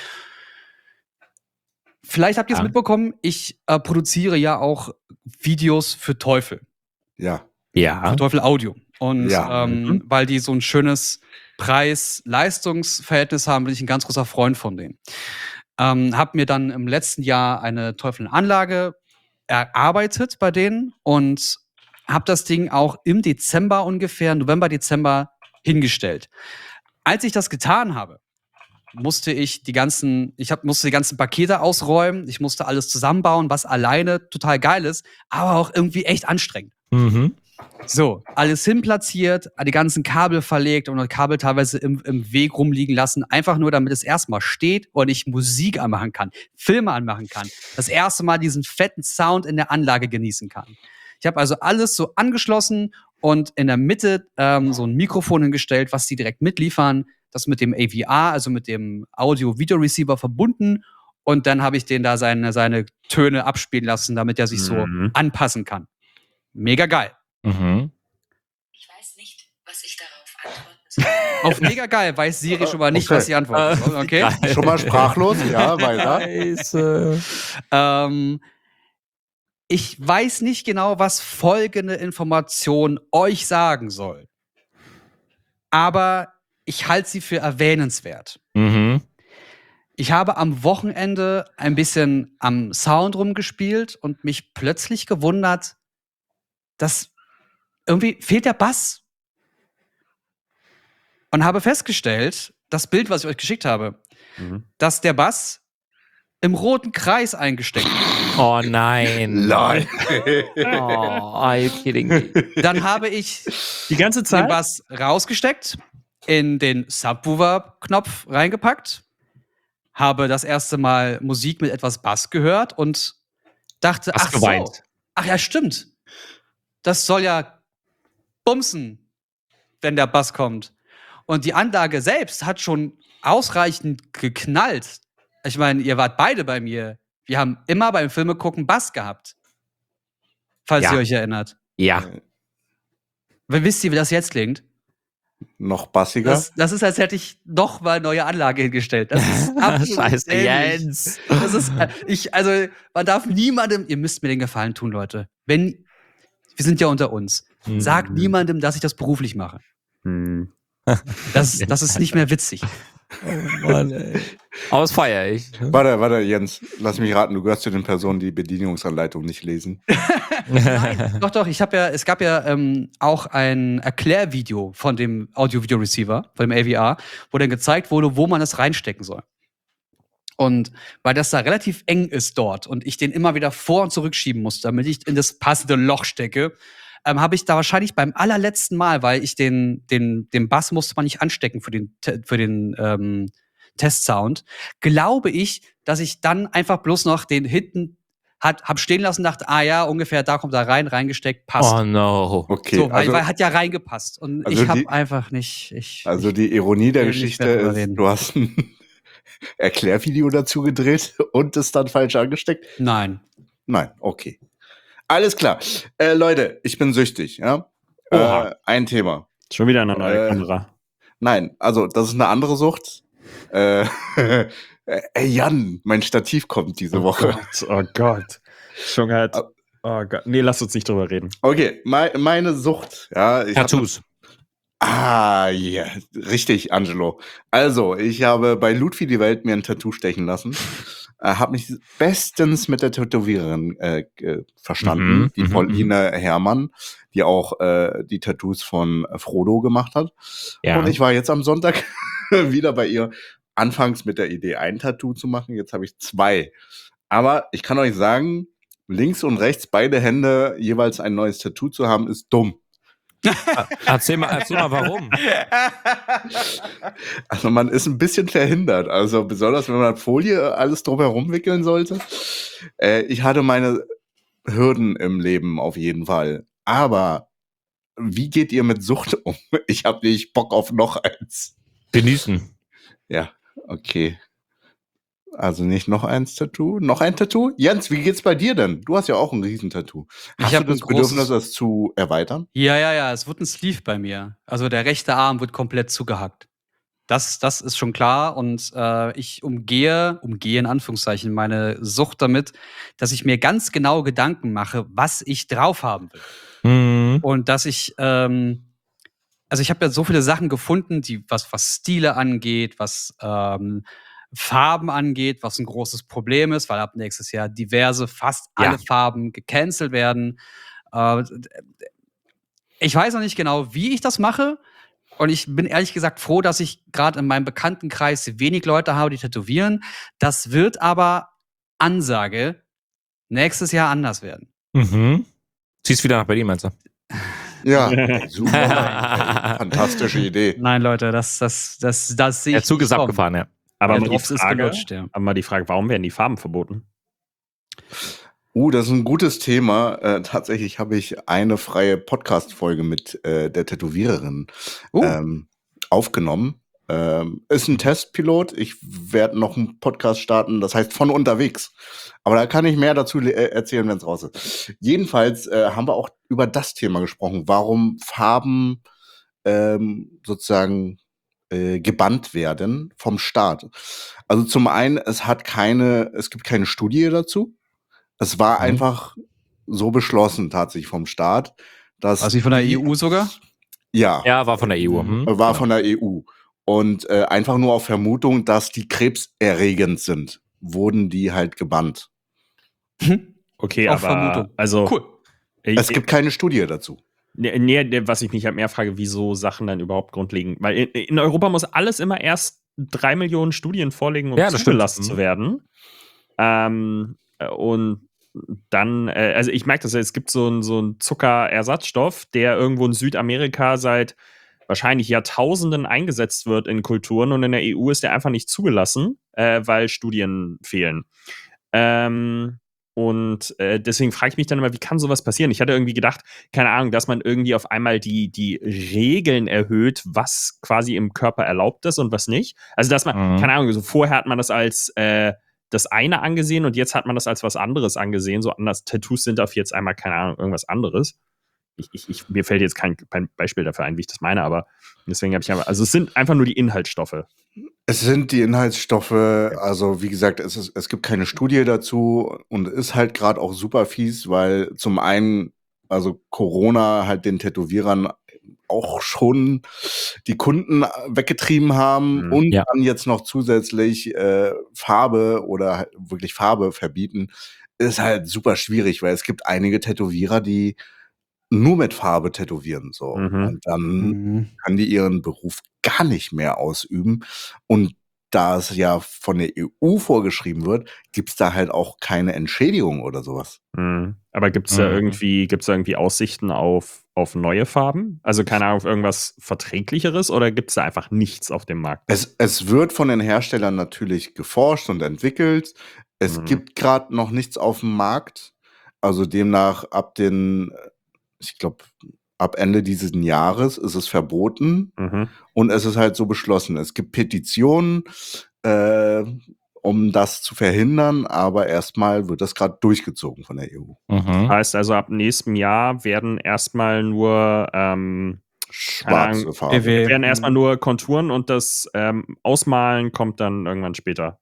Vielleicht habt ihr es Ja. mitbekommen, ich äh, produziere ja auch Videos für Teufel. Ja. Ja. Für Teufel Audio. Und Ja. ähm, weil die so ein schönes Preis-Leistungs-Verhältnis haben, bin ich ein ganz großer Freund von denen. Ähm, hab mir dann im letzten Jahr eine Teufel-Anlage erarbeitet bei denen und habe das Ding auch im Dezember ungefähr, November, Dezember hingestellt. Als ich das getan habe, musste ich die ganzen, ich hab, musste die ganzen Pakete ausräumen, ich musste alles zusammenbauen, was alleine total geil ist, aber auch irgendwie echt anstrengend. Mhm. So, alles hinplatziert, die ganzen Kabel verlegt und Kabel teilweise im, im Weg rumliegen lassen, einfach nur, damit es erstmal steht und ich Musik anmachen kann, Filme anmachen kann, das erste Mal diesen fetten Sound in der Anlage genießen kann. Ich habe also alles so angeschlossen und in der Mitte ähm, so ein Mikrofon hingestellt, was die direkt mitliefern, das mit dem A V R, also mit dem Audio-Video-Receiver verbunden und dann habe ich den da seine, seine Töne abspielen lassen, damit er sich so Mhm. anpassen kann. Mega geil. Mhm. Ich weiß nicht, was ich darauf antworten soll. Auf mega geil weiß Siri schon mal nicht, Okay. was sie antworten soll. Okay. Geil. Schon mal sprachlos, ja, weiter. Scheiße. Ähm, ich weiß nicht genau, was folgende Information euch sagen soll. Aber ich halte sie für erwähnenswert. Mhm. Ich habe am Wochenende ein bisschen am Sound rumgespielt und mich plötzlich gewundert, dass irgendwie fehlt der Bass. Und habe festgestellt, das Bild, was ich euch geschickt habe, Mhm. dass der Bass im roten Kreis eingesteckt ist. Oh nein. Lol. Oh, are you kidding me? Dann habe ich Die ganze den Zeit? Bass rausgesteckt, in den Subwoofer-Knopf reingepackt, habe das erste Mal Musik mit etwas Bass gehört und dachte, Hast ach so, geweint. ach ja, stimmt. Das soll ja bumsen, wenn der Bass kommt. Und die Anlage selbst hat schon ausreichend geknallt. Ich meine, ihr wart beide bei mir. Wir haben immer beim Filme gucken Bass gehabt. Falls Ja. ihr euch erinnert. Ja. Weil wisst ihr, wie das jetzt klingt? Noch bassiger. Das, das ist, als hätte ich noch mal eine neue Anlage hingestellt. Das ist absolut Scheiße, dämlich. Jens. Das ist, äh, ich, also, man darf niemandem, ihr müsst mir den Gefallen tun, Leute. Wenn, wir sind ja unter uns. Sagt Mhm. niemandem, dass ich das beruflich mache. Hm. Das, das ist nicht mehr witzig. Oh Mann, ey. Aber das feiere ich. Warte, warte, Jens, lass mich raten, du gehörst zu den Personen, die Bedienungsanleitung nicht lesen. Nein, doch, doch. Ich habe ja, es gab ja ähm, auch ein Erklärvideo von dem Audio-Video-Receiver, von dem A V R, wo dann gezeigt wurde, wo man das reinstecken soll. Und weil das da relativ eng ist dort und ich den immer wieder vor- und zurückschieben muss, damit ich in das passende Loch stecke, ähm, habe ich da wahrscheinlich beim allerletzten Mal, weil ich den, den, den Bass musste man nicht anstecken für den, Te- für den ähm, Testsound, glaube ich, dass ich dann einfach bloß noch den hinten hat, hab stehen lassen und dachte, ah ja, ungefähr da kommt er rein, reingesteckt, passt. Oh no. Okay, so, weil, also, weil hat ja reingepasst. Und also ich habe die- einfach nicht. Ich, also ich, die Ironie der will nicht Geschichte mehr drüber ist, reden. du hast ein Erklärvideo dazu gedreht und es dann falsch angesteckt. nein. Nein, okay. Alles klar. Äh, Leute, ich bin süchtig, ja? Oha. Äh, ein Thema. Schon wieder eine neue Äh, Kamera. Nein, also das ist eine andere Sucht. Äh, ey, Jan, mein Stativ kommt diese Oh Woche. Gott, oh Gott. Schon halt. Oh Gott. Nee, lass uns nicht drüber reden. Okay, mei- meine Sucht. Ja, ich hab- Tattoos. Ah, ja, richtig, Angelo. Also, ich habe bei Ludwig die Welt mir ein Tattoo stechen lassen. Äh, habe mich bestens mit der Tätowiererin äh, ge- verstanden, Mhm, die mhm, Pauline Herrmann, die auch äh, die Tattoos von Frodo gemacht hat. Ja. Und ich war jetzt am Sonntag wieder bei ihr. Anfangs mit der Idee, ein Tattoo zu machen. Jetzt habe ich zwei. Aber ich kann euch sagen, links und rechts beide Hände jeweils ein neues Tattoo zu haben, ist dumm. Erzähl mal, erzähl mal, warum. Also man ist ein bisschen verhindert. Also besonders, wenn man Folie alles drumherum wickeln sollte. Äh, ich hatte meine Hürden im Leben auf jeden Fall. Aber wie geht ihr mit Sucht um? Ich habe nicht Bock auf noch eins. Genießen. Ja, okay. Also nicht noch eins Tattoo? Noch ein Tattoo? Jens, wie geht's bei dir denn? Du hast ja auch ein Riesentattoo. Ich Hast hab du ein das Bedürfnis, großes- das zu erweitern? Ja, ja, ja, es wird ein Sleeve bei mir. Also der rechte Arm wird komplett zugehackt. Das, das ist schon klar und äh, ich umgehe, umgehe in Anführungszeichen, meine Sucht damit, dass ich mir ganz genau Gedanken mache, was ich drauf haben will. Mhm. Und dass ich, ähm, also ich habe ja so viele Sachen gefunden, die, was, was Stile angeht, was ähm, Farben angeht, was ein großes Problem ist, weil ab nächstes Jahr diverse, fast Ja. alle Farben gecancelt werden. Äh, ich weiß noch nicht genau, wie ich das mache. Und ich bin ehrlich gesagt froh, dass ich gerade in meinem Bekanntenkreis wenig Leute habe, die tätowieren. Das wird aber Ansage nächstes Jahr anders werden. Mhm. Ziehst wieder nach Berlin, meinst du? Ja, ey, super. ey, fantastische Idee. Nein, Leute, das, das, das, das sehe Der ich Zug nicht ist kommen. abgefahren, ja. Aber Der mal die, Drops ist Frage, gelutscht, ja. aber mal die Frage, warum werden die Farben verboten? Uh, das ist ein gutes Thema. Äh, tatsächlich habe ich eine freie Podcast-Folge mit äh, der Tätowiererin Uh. ähm, aufgenommen. Ähm, ist ein Testpilot. Ich werde noch einen Podcast starten, das heißt von unterwegs. Aber da kann ich mehr dazu le- äh, erzählen, wenn es raus ist. Jedenfalls äh, haben wir auch über das Thema gesprochen, warum Farben ähm, sozusagen äh, gebannt werden vom Staat. Also zum einen, es hat keine, es gibt keine Studie dazu. Es war Mhm. einfach so beschlossen tatsächlich vom Staat, dass Also wie von der die- E U sogar? Ja, Ja, war von der E U. Hm? äh, war von der E U. Und äh, einfach nur auf Vermutung, dass die krebserregend sind, wurden die halt gebannt. Okay, Auf aber Vermutung. also Cool. äh, Es gibt keine Studie dazu. Nee, nee, was ich mich halt mehr frage, wieso Sachen dann überhaupt grundlegend. Weil in, in Europa muss alles immer erst drei Millionen Studien vorlegen, um Ja, das zugelassen stimmt. zu werden. Ähm, äh, und dann, äh, also ich merke das ja, es gibt so einen so einen Zuckerersatzstoff, der irgendwo in Südamerika seit wahrscheinlich Jahrtausenden eingesetzt wird in Kulturen und in der E U ist der einfach nicht zugelassen, äh, weil Studien fehlen. Ähm, und äh, deswegen frage ich mich dann immer, wie kann sowas passieren? Ich hatte irgendwie gedacht, keine Ahnung, dass man irgendwie auf einmal die, die Regeln erhöht, was quasi im Körper erlaubt ist und was nicht. Also, dass man, Mhm. keine Ahnung, so vorher hat man das als äh, das eine angesehen und jetzt hat man das als was anderes angesehen. So anders, Tattoos sind auf jetzt einmal, keine Ahnung, irgendwas anderes. Ich, ich, ich, mir fällt jetzt kein, kein Beispiel dafür ein, wie ich das meine, aber deswegen habe ich einfach, also es sind einfach nur die Inhaltsstoffe. Es sind die Inhaltsstoffe, also wie gesagt, es, ist, es gibt keine Studie dazu und ist halt gerade auch super fies, weil zum einen, also Corona halt den Tätowierern auch schon die Kunden weggetrieben haben Mhm. und Ja. dann jetzt noch zusätzlich äh, Farbe oder halt wirklich Farbe verbieten, ist halt super schwierig, weil es gibt einige Tätowierer, die nur mit Farbe tätowieren so Mhm. und dann Mhm. können die ihren Beruf gar nicht mehr ausüben. Und da es ja von der E U vorgeschrieben wird, gibt's da halt auch keine Entschädigung oder sowas. Mhm. Aber gibt es da Mhm. irgendwie, gibt's da irgendwie Aussichten auf, auf neue Farben? Also keine Ahnung, auf irgendwas Verträglicheres oder gibt es da einfach nichts auf dem Markt? Es, es wird von den Herstellern natürlich geforscht und entwickelt. Es Mhm. gibt gerade noch nichts auf dem Markt. Also demnach ab den, ich glaube, ab Ende dieses Jahres ist es verboten. Mhm. Und es ist halt so beschlossen. Es gibt Petitionen, äh, um das zu verhindern, aber erstmal wird das gerade durchgezogen von der E U. Mhm. Heißt also, ab nächstem Jahr werden erstmal nur ähm, Schwarze Ahnung, Farbe. B W. werden erstmal Mhm. nur Konturen und das ähm, Ausmalen kommt dann irgendwann später.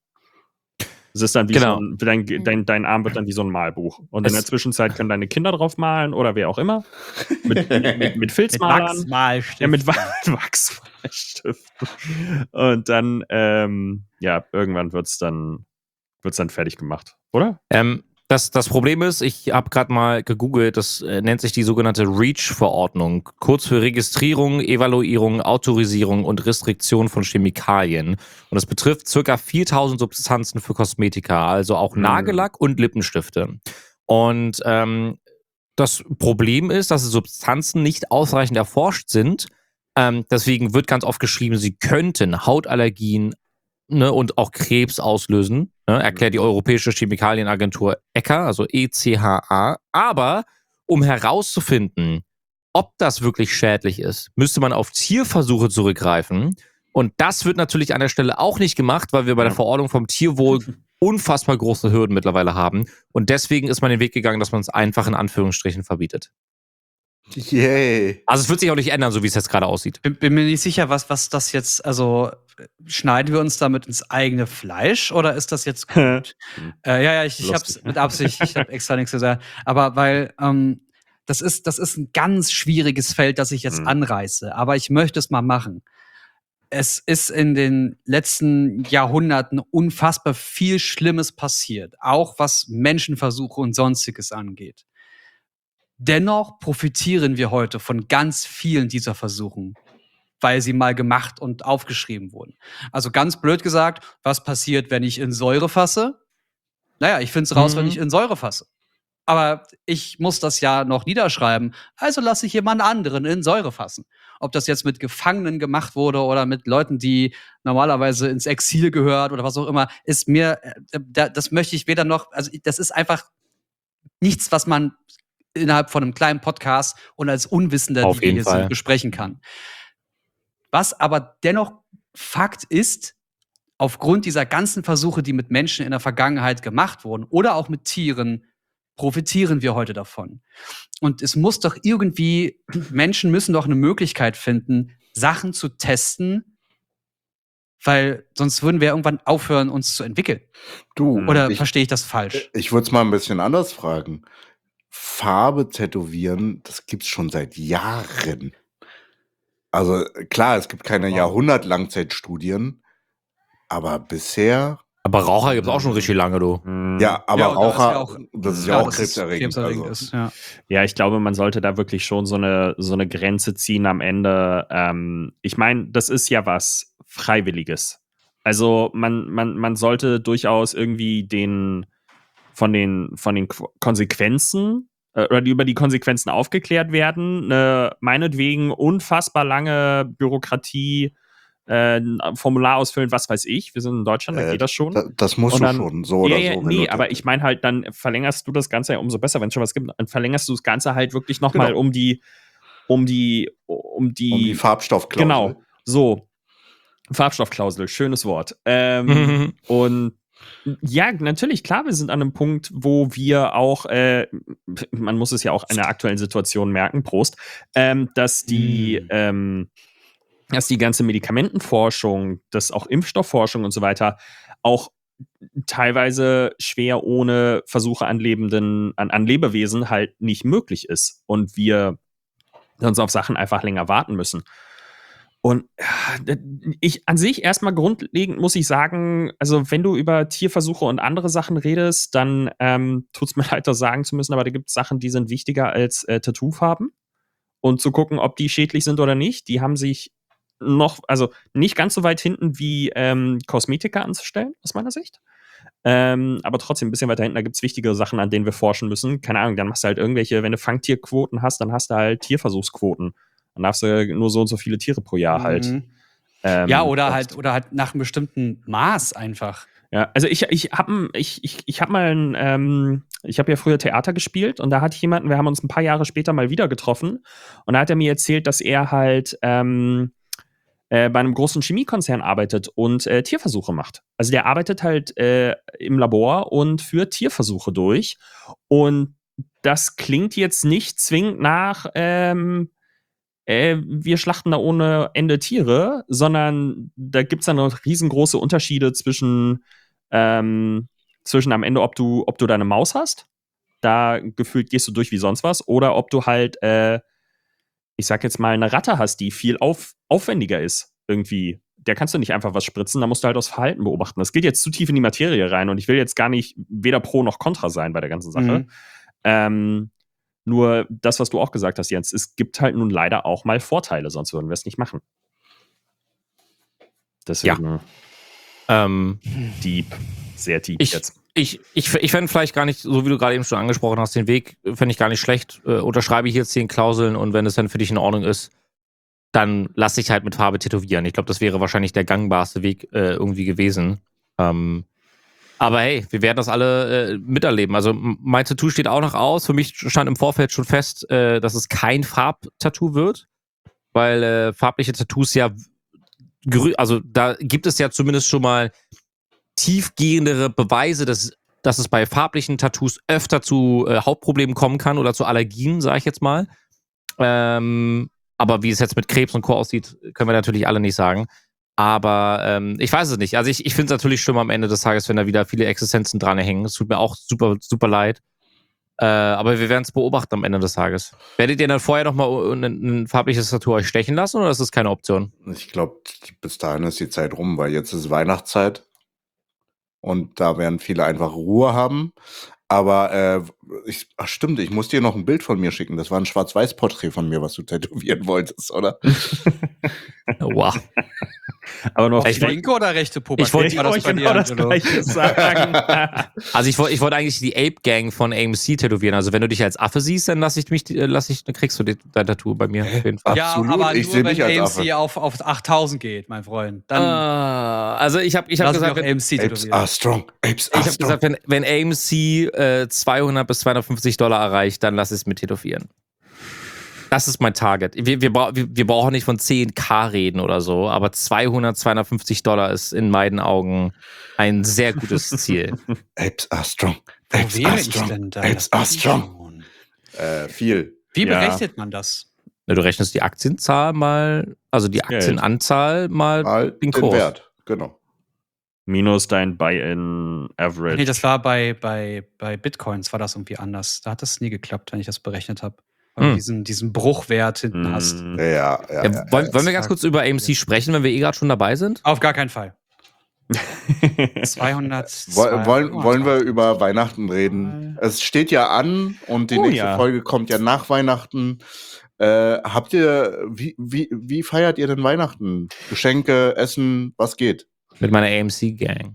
Es ist dann wie Genau. so ein, dein, dein, dein Arm wird dann wie so ein Malbuch. Und in Es- der Zwischenzeit können deine Kinder drauf malen oder wer auch immer. Mit, mit, mit, mit Mit Filzmalern. Wachsmalstift. Ja, mit Wa- Wachsmalstiften. Und dann, ähm, ja, irgendwann wird's dann, wird's dann fertig gemacht, oder? Ähm, das, das Problem ist, ich habe gerade mal gegoogelt, das äh, nennt sich die sogenannte REACH-Verordnung, kurz für Registrierung, Evaluierung, Autorisierung und Restriktion von Chemikalien. Und es betrifft ca. viertausend Substanzen für Kosmetika, also auch Mhm. Nagellack und Lippenstifte. Und ähm, das Problem ist, dass die Substanzen nicht ausreichend erforscht sind. Ähm, deswegen wird ganz oft geschrieben, sie könnten Hautallergien, ne, und auch Krebs auslösen, ne, erklärt die Europäische Chemikalienagentur E C H A, also E C H A. Aber um herauszufinden, ob das wirklich schädlich ist, müsste man auf Tierversuche zurückgreifen. Und das wird natürlich an der Stelle auch nicht gemacht, weil wir bei der Ja. Verordnung vom Tierwohl unfassbar große Hürden mittlerweile haben. Und deswegen ist man den Weg gegangen, dass man es einfach in Anführungsstrichen verbietet. Yay. Also es wird sich auch nicht ändern, so wie es jetzt gerade aussieht. Bin, bin mir nicht sicher, was, was das jetzt, also äh, schneiden wir uns damit ins eigene Fleisch oder ist das jetzt gut? äh, ja, ja, ich, ich Lustig. hab's mit Absicht, ich habe extra nichts gesagt. Aber weil, ähm, das ist, das ist ein ganz schwieriges Feld, das ich jetzt Mhm. anreiße. Aber ich möchte es mal machen. Es ist in den letzten Jahrhunderten unfassbar viel Schlimmes passiert, auch was Menschenversuche und Sonstiges angeht. Dennoch profitieren wir heute von ganz vielen dieser Versuchen, weil sie mal gemacht und aufgeschrieben wurden. Also ganz blöd gesagt, was passiert, wenn ich in Säure fasse? Naja, ich finde es raus, Mhm. wenn ich in Säure fasse. Aber ich muss das ja noch niederschreiben, also lasse ich jemand anderen in Säure fassen. Ob das jetzt mit Gefangenen gemacht wurde oder mit Leuten, die normalerweise ins Exil gehört oder was auch immer, ist mir, äh, da- das möchte ich weder noch, also das ist einfach nichts, was man innerhalb von einem kleinen Podcast und als Unwissender, Auf die wir jeden hier Fall. sind, besprechen kann. Was aber dennoch Fakt ist, aufgrund dieser ganzen Versuche, die mit Menschen in der Vergangenheit gemacht wurden oder auch mit Tieren, profitieren wir heute davon. Und es muss doch irgendwie, Menschen müssen doch eine Möglichkeit finden, Sachen zu testen, weil sonst würden wir irgendwann aufhören, uns zu entwickeln. Du, Oder ich, verstehe ich das falsch? ich würde es mal ein bisschen anders fragen. Farbe tätowieren, das gibt's schon seit Jahren. Also klar, es gibt keine Wow. Jahrhundert-Langzeitstudien, aber bisher, Aber Raucher gibt's auch schon richtig lange, du. Hm. ja, aber Ja, und da ist Raucher, ja auch- das ist Ja, ja Ja, auch dass es krebserregend. krebserregend Also. ist, ja. Ja, ich glaube, man sollte da wirklich schon so eine, so eine Grenze ziehen am Ende. Ähm, ich meine, das ist ja was Freiwilliges. Also man, man, man sollte durchaus irgendwie den von den, von den Qu- Konsequenzen äh, oder die über die Konsequenzen aufgeklärt werden. Eine meinetwegen unfassbar lange Bürokratie, äh, ein Formular ausfüllen, was weiß ich. Wir sind in Deutschland, da Äh, geht das schon. da- Das musst Und du dann- schon, so oder ja, ja, so. wenn nee, du- aber ich meine halt, dann verlängerst du das Ganze ja umso besser, wenn es schon was gibt, dann verlängerst du das Ganze halt wirklich nochmal Genau. um die, um die, um die, um die Farbstoffklausel. genau, so. Farbstoffklausel, schönes Wort. Ähm, und ja, natürlich, klar, wir sind an einem Punkt, wo wir auch, äh, man muss es ja auch in der aktuellen Situation merken, Prost, ähm, dass die, Mm. ähm, dass die ganze Medikamentenforschung, dass auch Impfstoffforschung und so weiter auch teilweise schwer ohne Versuche an lebenden, an, an Lebewesen halt nicht möglich ist und wir sonst auf Sachen einfach länger warten müssen. Und ja, ich an sich erstmal grundlegend muss ich sagen, also wenn du über Tierversuche und andere Sachen redest, dann ähm, tut es mir leid, das sagen zu müssen, aber da gibt es Sachen, die sind wichtiger als äh, Tattoofarben. Und zu gucken, ob die schädlich sind oder nicht, die haben sich noch, also nicht ganz so weit hinten wie ähm, Kosmetika anzustellen, aus meiner Sicht. Ähm, aber trotzdem ein bisschen weiter hinten, da gibt es wichtige Sachen, an denen wir forschen müssen. Keine Ahnung, dann machst du halt irgendwelche, wenn du Fangtierquoten hast, dann hast du halt Tierversuchsquoten. Dann darfst du nur so und so viele Tiere pro Jahr halt. Mhm. Ähm, Ja, oder aufs- halt, oder halt nach einem bestimmten Maß einfach. Ja, also ich, ich habe ich, ich, ich hab mal ein, ähm, ich habe ja früher Theater gespielt und da hatte ich jemanden, wir haben uns ein paar Jahre später mal wieder getroffen und da hat er mir erzählt, dass er halt ähm, äh, bei einem großen Chemiekonzern arbeitet und äh, Tierversuche macht. Also der arbeitet halt äh, im Labor und führt Tierversuche durch und das klingt jetzt nicht zwingend nach ähm, äh, wir schlachten da ohne Ende Tiere, sondern da gibt es dann noch riesengroße Unterschiede zwischen, ähm, zwischen am Ende, ob du, ob du deine Maus hast, da gefühlt gehst du durch wie sonst was, oder ob du halt, äh, ich sag jetzt mal, eine Ratte hast, die viel auf, aufwendiger ist, irgendwie. Der kannst du nicht einfach was spritzen, da musst du halt das Verhalten beobachten. Das geht jetzt zu tief in die Materie rein und ich will jetzt gar nicht weder pro noch contra sein bei der ganzen Sache. Mhm. Ähm, nur das, was du auch gesagt hast, Jens, es gibt halt nun leider auch mal Vorteile, sonst würden wir es nicht machen. Deswegen Ähm, deep, sehr deep Ich- jetzt. ich ich, ich fände vielleicht gar nicht, so wie du gerade eben schon angesprochen hast, den Weg fände ich gar nicht schlecht. Äh, unterschreibe ich hier zehn Klauseln und wenn es dann für dich in Ordnung ist, dann lass dich halt mit Farbe tätowieren. Ich glaube, das wäre wahrscheinlich der gangbarste Weg äh, irgendwie gewesen. Ähm, aber hey, wir werden das alle äh, miterleben. Also m- mein Tattoo steht auch noch aus. Für mich stand im Vorfeld schon fest, äh, dass es kein Farbtattoo wird, weil äh, farbliche Tattoos ja, grü- also da gibt es ja zumindest schon mal tiefgehendere Beweise, dass, dass es bei farblichen Tattoos öfter zu äh, Hautproblemen kommen kann oder zu Allergien, sage ich jetzt mal. Ähm, aber wie es jetzt mit Krebs und Co. aussieht, können wir natürlich alle nicht sagen. Aber ähm, ich weiß es nicht. Also ich, ich finde es natürlich schlimm am Ende des Tages, wenn da wieder viele Existenzen dran hängen. Es tut mir auch super, super leid. Äh, aber wir werden es beobachten am Ende des Tages. Werdet ihr dann vorher nochmal ein, ein farbliches Tattoo euch stechen lassen oder ist das keine Option? Ich glaube, bis dahin ist die Zeit rum, weil jetzt ist Weihnachtszeit und da werden viele einfach Ruhe haben. Aber äh, ich, ach stimmt, ich muss dir noch ein Bild von mir schicken. Das war ein Schwarz-Weiß-Porträt von mir, was du tätowieren wolltest, oder? Wow. Aber nur auf Auf Ich wollt- linke oder rechte Pubertät? ich wollt- ich war das wollte bei genau dir, das Angelo? Gleiche sagen. Also ich wollte ich wollte eigentlich die Ape Gang von A M C tätowieren. Also wenn du dich als Affe siehst, dann lass ich mich, äh, lass ich, dann kriegst du die- dein Tattoo bei mir auf jeden Fall. Ja, Absolut, aber ich nur seh wenn mich als A M C Affe. auf, auf achttausend geht, mein Freund. Dann Ah, also ich habe ich hab lass mich gesagt, auch wenn, A M C Apes tätowieren. are strong. Apes ich are habe strong. gesagt, wenn, wenn A M C äh, zweihundert bis zweihundertfünfzig Dollar erreicht, dann lass es mir tätowieren. Das ist mein Target. Wir, wir, bra wir, wir brauchen nicht von zehn K reden oder so, aber zweihundert, zweihundertfünfzig Dollar ist in meinen Augen ein sehr gutes Ziel. Apes are strong. Wo Apes wäre are ich strong. denn da? Apes Lass are mich strong. schauen. Äh, viel. Wie Ja. berechnet man das? Ne, Du rechnest die Aktienzahl mal, also die Geld. Aktienanzahl mal Mal den den Kurs. Wert. Genau. Minus dein Buy-in-Average. Nee, das war bei, bei, bei Bitcoins war das irgendwie anders. Da hat das nie geklappt, wenn ich das berechnet habe. Weil Hm. du diesen, diesen Bruchwert hinten hast. Mm. Ja, ja, ja. Ja, ja, wollen, ja. wollen wir ganz kurz über A M C sprechen, wenn wir eh gerade schon dabei sind? Auf gar keinen Fall. zweihundert. Woll- Wollen, wollen wir über Weihnachten reden? Es steht ja an und die Oh, nächste ja. Folge kommt ja nach Weihnachten. Äh, habt ihr, wie, wie, wie feiert ihr denn Weihnachten? Geschenke, Essen, was geht? Mit meiner A M C-Gang.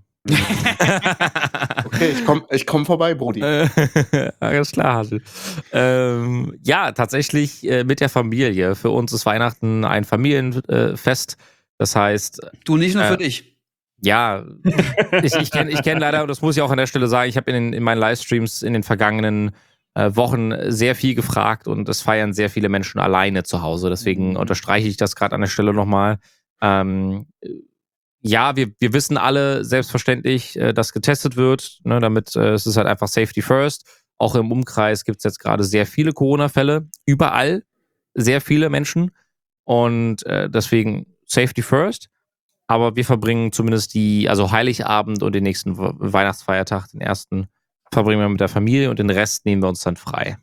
Okay, ich komm, ich komm vorbei, Brudi. Äh, Alles klar, Hassel. Ähm, ja, tatsächlich äh, mit der Familie. Für uns ist Weihnachten ein Familienfest. Das heißt, Du nicht nur Äh, für dich. ja, ich, ich kenne ich kenn leider, und das muss ich auch an der Stelle sagen, ich habe in, den- in meinen Livestreams in den vergangenen äh, Wochen sehr viel gefragt und es feiern sehr viele Menschen alleine zu Hause. Deswegen Mhm. unterstreiche ich das gerade an der Stelle nochmal. Ähm, ja, wir, wir wissen alle selbstverständlich, äh, dass getestet wird, ne, damit äh, es ist halt einfach Safety First. Auch im Umkreis gibt es jetzt gerade sehr viele Corona-Fälle. Überall sehr viele Menschen. Und äh, deswegen Safety First. Aber wir verbringen zumindest die, also Heiligabend und den nächsten We- Weihnachtsfeiertag, den ersten, verbringen wir mit der Familie und den Rest nehmen wir uns dann frei.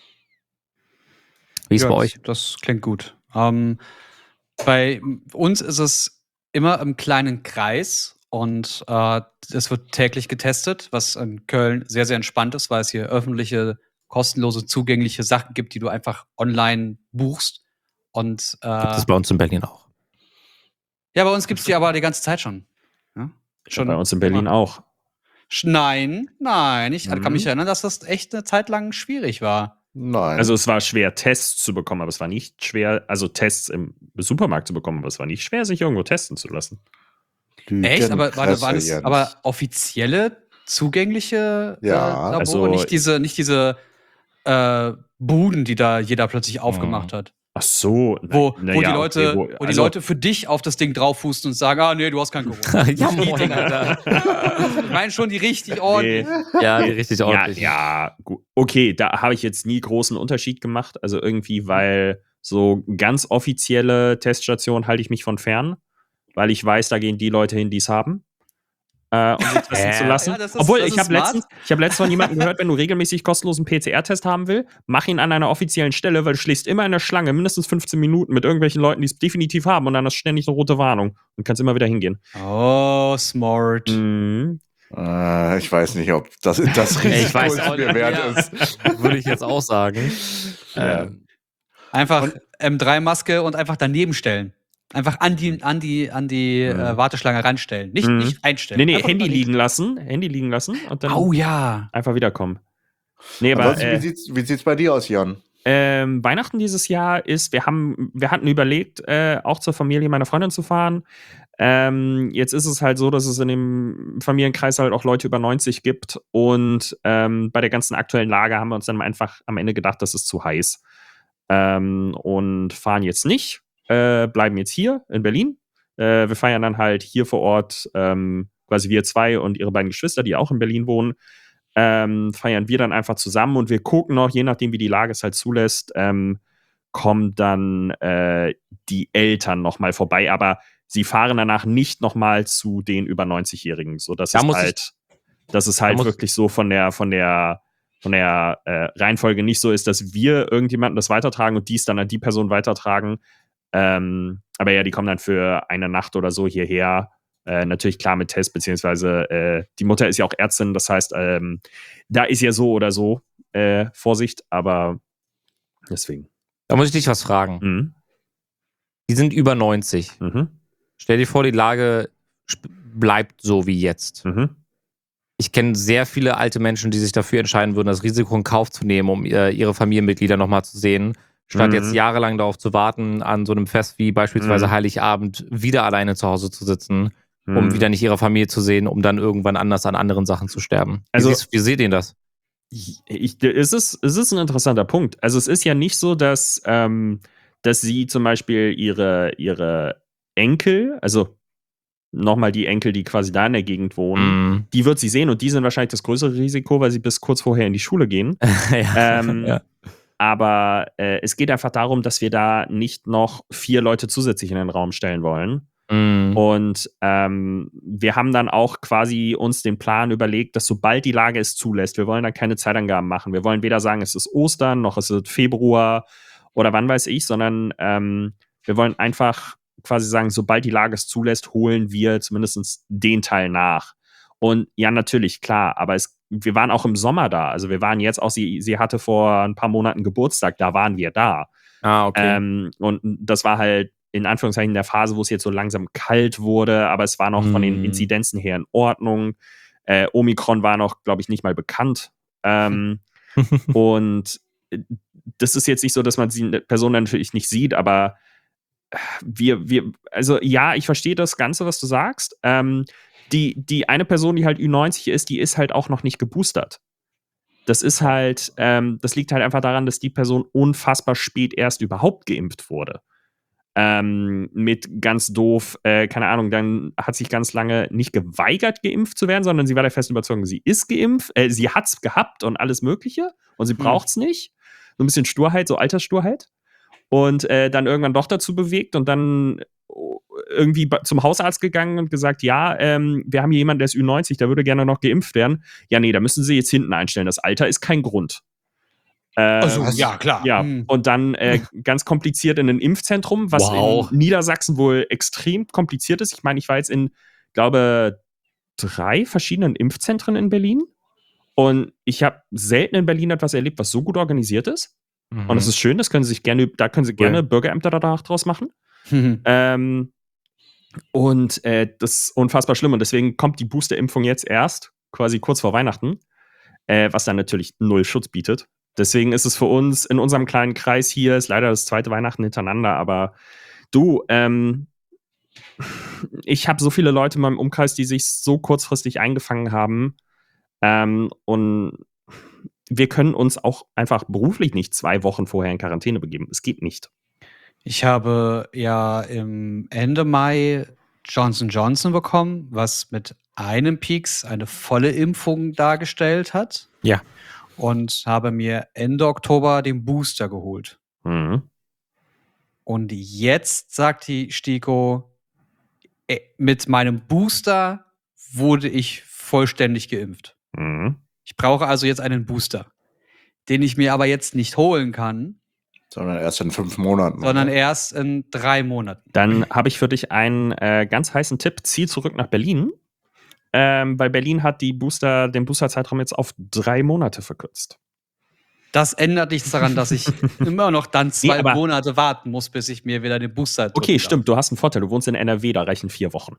Wie ist Ja, bei das- euch? Das klingt gut. Ähm, bei uns ist es immer im kleinen Kreis und äh, es wird täglich getestet, was in Köln sehr, sehr entspannt ist, weil es hier öffentliche, kostenlose, zugängliche Sachen gibt, die du einfach online buchst. Und äh, Gibt es bei uns in Berlin auch. ja, bei uns gibt es die aber die ganze Zeit schon. Ja? Schon Bei uns in Berlin immer. auch. Sch- Nein, nein. Ich kann Mhm. mich erinnern, dass das echt eine Zeit lang schwierig war. Nein. Also es war schwer, Tests zu bekommen, aber es war nicht schwer, also Tests im Supermarkt zu bekommen, aber es war nicht schwer, sich irgendwo testen zu lassen. Echt? Aber warte, waren es Jens. aber offizielle, zugängliche äh, Ja, Labore? also- nicht diese, nicht diese äh, Buden, die da jeder plötzlich aufgemacht hat. Ach so. Wo, na wo, die ja, Leute, okay, wo die also- Leute für dich auf das Ding draufhusten und sagen, ah nee, du hast kein Corona. Ja, Die moin, Dinger. Alter. Ich meine schon die richtig ordentlich. Ja, die richtig Ja, ordentlich. ja, gut. Okay, da habe ich jetzt nie großen Unterschied gemacht. Also irgendwie, weil so ganz offizielle Teststationen halte ich mich von fern, weil ich weiß, da gehen die Leute hin, die es haben. Äh, um sich testen Äh, zu lassen. ja, das ist- Obwohl, das ich ist habe smart. letztens, ich hab letztens von jemandem gehört, wenn du regelmäßig kostenlosen P C R-Test haben willst, mach ihn an einer offiziellen Stelle, weil du schlägst immer in der Schlange mindestens fünfzehn Minuten mit irgendwelchen Leuten, die es definitiv haben und dann hast du ständig eine rote Warnung und kannst immer wieder hingehen. Oh, smart. Mhm. Äh, ich weiß nicht, ob das, das Risiko Ich weiß es auch mir nicht, wert ja. ist. Würde ich jetzt auch sagen. Ja. Ähm, Einfach M drei Maske und einfach daneben stellen. Einfach an die, an die, an die Mhm. äh, Warteschlange ranstellen. Nicht, Mhm. nicht einstellen. Nee, nee, Einfach Handy daneben liegen lassen, Handy liegen lassen und dann Oh ja. einfach wiederkommen. Nee, aber Ansonsten, wie äh, sieht's, wie sieht's bei dir aus, Jan? ähm, Weihnachten dieses Jahr ist, wir haben, wir hatten überlegt, äh, auch zur Familie meiner Freundin zu fahren. Ähm, jetzt ist es halt so, dass es in dem Familienkreis halt auch Leute über neunzig gibt und ähm, bei der ganzen aktuellen Lage haben wir uns dann einfach am Ende gedacht, das ist zu heiß. Ähm, und fahren jetzt nicht, äh, bleiben jetzt hier in Berlin. Äh, wir feiern dann halt hier vor Ort, ähm, quasi wir zwei und ihre beiden Geschwister, die auch in Berlin wohnen, ähm, feiern wir dann einfach zusammen und wir gucken noch, je nachdem, wie die Lage es halt zulässt, ähm, kommen dann äh, die Eltern nochmal vorbei, aber sie fahren danach nicht nochmal zu den über neunzig-Jährigen, sodass Da es muss ich- halt, dass es halt muss- wirklich so von der, von der, von der äh, Reihenfolge nicht so ist, dass wir irgendjemandem das weitertragen und dies dann an die Person weitertragen. Ähm, aber ja, die kommen dann für eine Nacht oder so hierher. Äh, natürlich klar mit Test, beziehungsweise äh, die Mutter ist ja auch Ärztin, das heißt, ähm, da ist ja so oder so äh, Vorsicht, aber deswegen. Da muss ich dich was fragen. Mhm. Die sind über neunzig. Mhm. stell dir vor, die Lage sp- bleibt so wie jetzt. Mhm. Ich kenne sehr viele alte Menschen, die sich dafür entscheiden würden, das Risiko in Kauf zu nehmen, um äh, ihre Familienmitglieder nochmal zu sehen, statt Mhm. jetzt jahrelang darauf zu warten, an so einem Fest wie beispielsweise Mhm. Heiligabend wieder alleine zu Hause zu sitzen, um Mhm. wieder nicht ihre Familie zu sehen, um dann irgendwann anders an anderen Sachen zu sterben. Wie, Also- siehst, wie seht ihr das? Ich, ich, es, ist, es ist ein interessanter Punkt. Also es ist ja nicht so, dass, ähm, dass sie zum Beispiel ihre, ihre Enkel, also nochmal die Enkel, die quasi da in der Gegend wohnen, Mm. die wird sie sehen und die sind wahrscheinlich das größere Risiko, weil sie bis kurz vorher in die Schule gehen. ja. Ähm, ja. Aber äh, es geht einfach darum, dass wir da nicht noch vier Leute zusätzlich in den Raum stellen wollen. Mm. Und ähm, wir haben dann auch quasi uns den Plan überlegt, dass sobald die Lage es zulässt, wir wollen dann keine Zeitangaben machen. Wir wollen weder sagen, es ist Ostern, noch es ist Februar oder wann weiß ich, sondern ähm, wir wollen einfach quasi sagen, sobald die Lage es zulässt, holen wir zumindest den Teil nach. Und ja, natürlich, klar, aber es, wir waren auch im Sommer da. Also wir waren jetzt auch, sie, sie hatte vor ein paar Monaten Geburtstag, da waren wir da. Ah, okay. Ähm, und das war halt in Anführungszeichen in der Phase, wo es jetzt so langsam kalt wurde, aber es war noch von den Mm. Inzidenzen her in Ordnung. Äh, Omikron war noch, glaube ich, nicht mal bekannt. Ähm, und äh, das ist jetzt nicht so, dass man die Person natürlich nicht sieht, aber wir, wir, also ja, ich verstehe das Ganze, was du sagst. Ähm, die, die eine Person, die halt Ü neunzig ist, die ist halt auch noch nicht geboostert. Das ist halt, ähm, das liegt halt einfach daran, dass die Person unfassbar spät erst überhaupt geimpft wurde. Ähm, mit ganz doof, äh, keine Ahnung, dann hat sich ganz lange nicht geweigert, geimpft zu werden, sondern sie war der festen Überzeugung, sie ist geimpft, äh, sie hat's gehabt und alles Mögliche und sie Hm. braucht's nicht. So ein bisschen Sturheit, so Alterssturheit. Und äh, dann irgendwann doch dazu bewegt und dann irgendwie ba- zum Hausarzt gegangen und gesagt, ja, ähm, wir haben hier jemanden, der ist Ü neunzig, der würde gerne noch geimpft werden. Ja, nee, da müssen sie jetzt hinten einstellen. Das Alter ist kein Grund. Ähm, Also, ja, klar. Ja, Hm. und dann äh, ganz kompliziert in ein Impfzentrum, was Wow. in Niedersachsen wohl extrem kompliziert ist. Ich meine, ich war jetzt in, glaube drei verschiedenen Impfzentren in Berlin und ich habe selten in Berlin etwas erlebt, was so gut organisiert ist. Mhm. Und das ist schön, das können sie sich gerne, da können sie gerne Bürgerämter danach draus machen. Hm. Ähm, und äh, das ist unfassbar schlimm. Und deswegen kommt die Boosterimpfung jetzt erst, quasi kurz vor Weihnachten, äh, was dann natürlich null Schutz bietet. Deswegen ist es für uns in unserem kleinen Kreis hier, ist leider das zweite Weihnachten hintereinander, aber du, ähm, ich habe so viele Leute in meinem Umkreis, die sich so kurzfristig eingefangen haben. Ähm, und wir können uns auch einfach beruflich nicht zwei Wochen vorher in Quarantäne begeben. Es geht nicht. Ich habe ja im Ende Mai Johnson Johnson bekommen, was mit einem Peaks eine volle Impfung dargestellt hat. Ja. Und habe mir Ende Oktober den Booster geholt. Mhm. Und jetzt sagt die STIKO, äh, mit meinem Booster wurde ich vollständig geimpft. Mhm. Ich brauche also jetzt einen Booster, den ich mir aber jetzt nicht holen kann, Sondern erst in fünf Monaten. sondern oder? erst in drei Monaten. Dann habe ich für dich einen äh, ganz heißen Tipp. Zieh zurück nach Berlin. Ähm, weil Berlin hat die Booster, den Boosterzeitraum jetzt auf drei Monate verkürzt. Das ändert nichts daran, dass ich immer noch dann zwei aber- Monate warten muss, bis ich mir wieder den Booster drücken Okay, darf. stimmt, du hast einen Vorteil. Du wohnst in N R W, da reichen vier Wochen.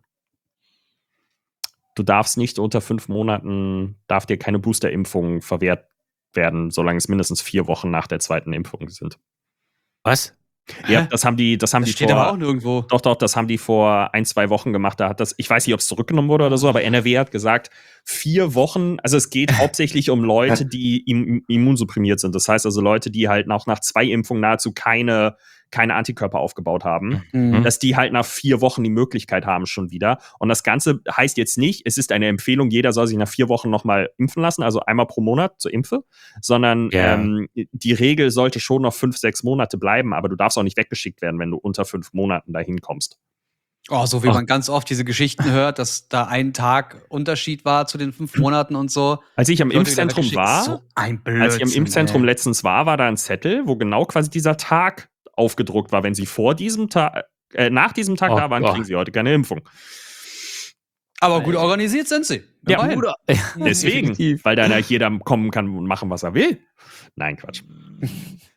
Du darfst nicht unter fünf Monaten, darf dir keine Boosterimpfung verwehrt werden, solange es mindestens vier Wochen nach der zweiten Impfung sind. Was? Ja, Hä? das haben die, das haben Das die steht vor, aber auch nirgendwo. Doch, doch, das haben die vor ein, zwei Wochen gemacht. Da hat das, ich weiß nicht, ob es zurückgenommen wurde oder so, aber N R W hat gesagt, vier Wochen, also es geht hauptsächlich um Leute, die im, immunsupprimiert sind. Das heißt also Leute, die halt auch nach zwei Impfungen nahezu keine, keine Antikörper aufgebaut haben, Mhm. dass die halt nach vier Wochen die Möglichkeit haben schon wieder. Und das Ganze heißt jetzt nicht, es ist eine Empfehlung, jeder soll sich nach vier Wochen nochmal impfen lassen, also einmal pro Monat zur Impfe, sondern Ja. ähm, die Regel sollte schon noch fünf, sechs Monate bleiben, aber du darfst auch nicht weggeschickt werden, wenn du unter fünf Monaten dahin kommst. Oh, so wie Ach. man ganz oft diese Geschichten hört, dass da ein Tag Unterschied war zu den fünf Monaten und so. Als ich am Die Leute wieder Impfzentrum weggeschickt. war, So ein als ich am Blödsinn, Impfzentrum ey. letztens war, war da ein Zettel, wo genau quasi dieser Tag aufgedruckt war. Wenn Sie vor diesem Tag, äh, nach diesem Tag Oh da waren, Gott. kriegen Sie heute keine Impfung. Aber gut organisiert sind sie. Ja, Immerhin. Bruder. Deswegen, Definitiv. weil dann ja jeder kommen kann und machen, was er will. Nein, Quatsch.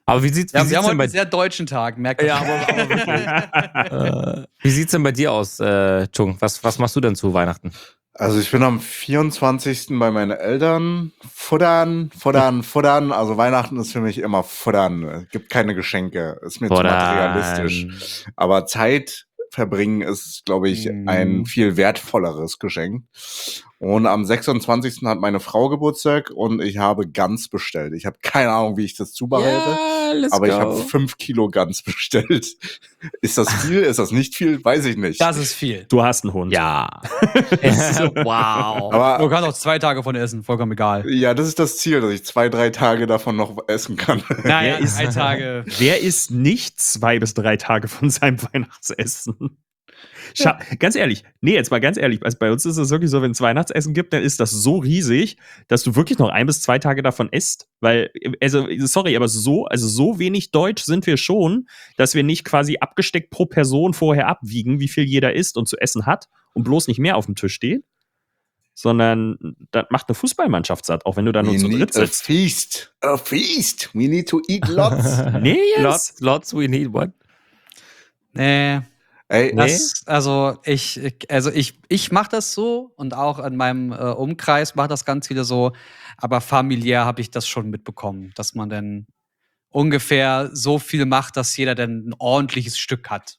Aber wie sieht's, wie Ja, sieht's wir haben denn heute bei einen sehr deutschen Tag, merkt Ja, man. aber, aber wirklich. äh, wie sieht's denn bei dir aus, äh, Chung? Was, was machst du denn zu Weihnachten? Also ich bin am vierundzwanzigsten bei meinen Eltern. Futtern, futtern, futtern. Also Weihnachten ist für mich immer futtern. Es gibt keine Geschenke. Ist mir zu materialistisch. Aber Zeit verbringen ist, glaube ich, ein Mhm. viel wertvolleres Geschenk. Und am sechsundzwanzigsten hat meine Frau Geburtstag und ich habe Gans bestellt. Ich habe keine Ahnung, wie ich das zubereite. Ja, let's aber go. ich habe fünf Kilo Gans bestellt. Ist das viel? Ist das nicht viel? Weiß ich nicht. Das ist viel. Du hast einen Hund. Ja. Wow. Du aber kannst auch zwei Tage von essen, vollkommen egal. ja, das ist das Ziel, dass ich zwei, drei Tage davon noch essen kann. Naja, ist- drei Tage. Wer isst nicht zwei bis drei Tage von seinem Weihnachtsessen? Scha Ganz ehrlich, nee, jetzt mal ganz ehrlich, also bei uns ist es wirklich so, wenn es Weihnachtsessen gibt, dann ist das so riesig, dass du wirklich noch ein bis zwei Tage davon isst, weil, also, sorry, aber so, also so wenig deutsch sind wir schon, dass wir nicht quasi abgesteckt pro Person vorher abwiegen, wie viel jeder isst und zu essen hat und bloß nicht mehr auf dem Tisch steht, sondern das macht eine Fußballmannschaft satt, auch wenn du da nur We zu need dritt a sitzt. feast. A feast. We need to eat lots. Nee, jetzt. Lots, lots, we need one. Nee. Ey, Das, also ich, ich- also ich, ich mache das so und auch in meinem äh, Umkreis macht das ganz viele so, aber familiär habe ich das schon mitbekommen, dass man dann ungefähr so viel macht, dass jeder dann ein ordentliches Stück hat.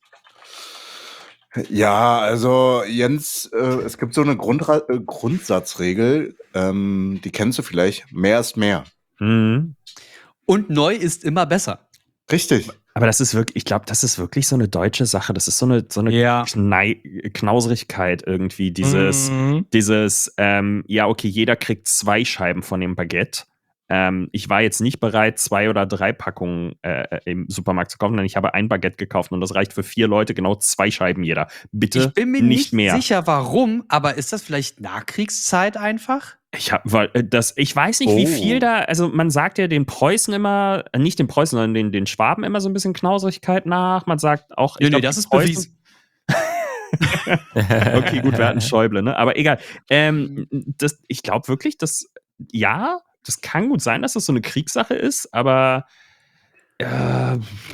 ja, also Jens, äh, es gibt so eine Grundra äh, Grundsatzregel, ähm, die kennst du vielleicht. Mehr ist mehr. Mhm. Und neu ist immer besser. Richtig. Aber das ist wirklich, ich glaube, das ist wirklich so eine deutsche Sache. Das ist so eine, so eine Ja. Knei Knauserigkeit irgendwie. Dieses, Mhm. dieses, ähm, ja, okay, jeder kriegt zwei Scheiben von dem Baguette. Ähm, ich war jetzt nicht bereit, zwei oder drei Packungen äh, im Supermarkt zu kaufen, denn ich habe ein Baguette gekauft und das reicht für vier Leute, genau zwei Scheiben jeder. Bitte Ich bin mir nicht, nicht, mehr. sicher, warum, aber ist das vielleicht Nachkriegszeit einfach? Ich hab, weil, äh, das, ich weiß nicht, wie Oh. viel da, also man sagt ja den Preußen immer, äh, nicht den Preußen, sondern den, den Schwaben immer so ein bisschen Knauserigkeit nach. Man sagt auch, ich Nee, nee, glaub, das die ist Preußen- bewiesen. Okay, gut, wir hatten Schäuble, ne? Aber egal. Ähm, das, ich glaube wirklich, dass, ja, das kann gut sein, dass das so eine Kriegssache ist, aber äh,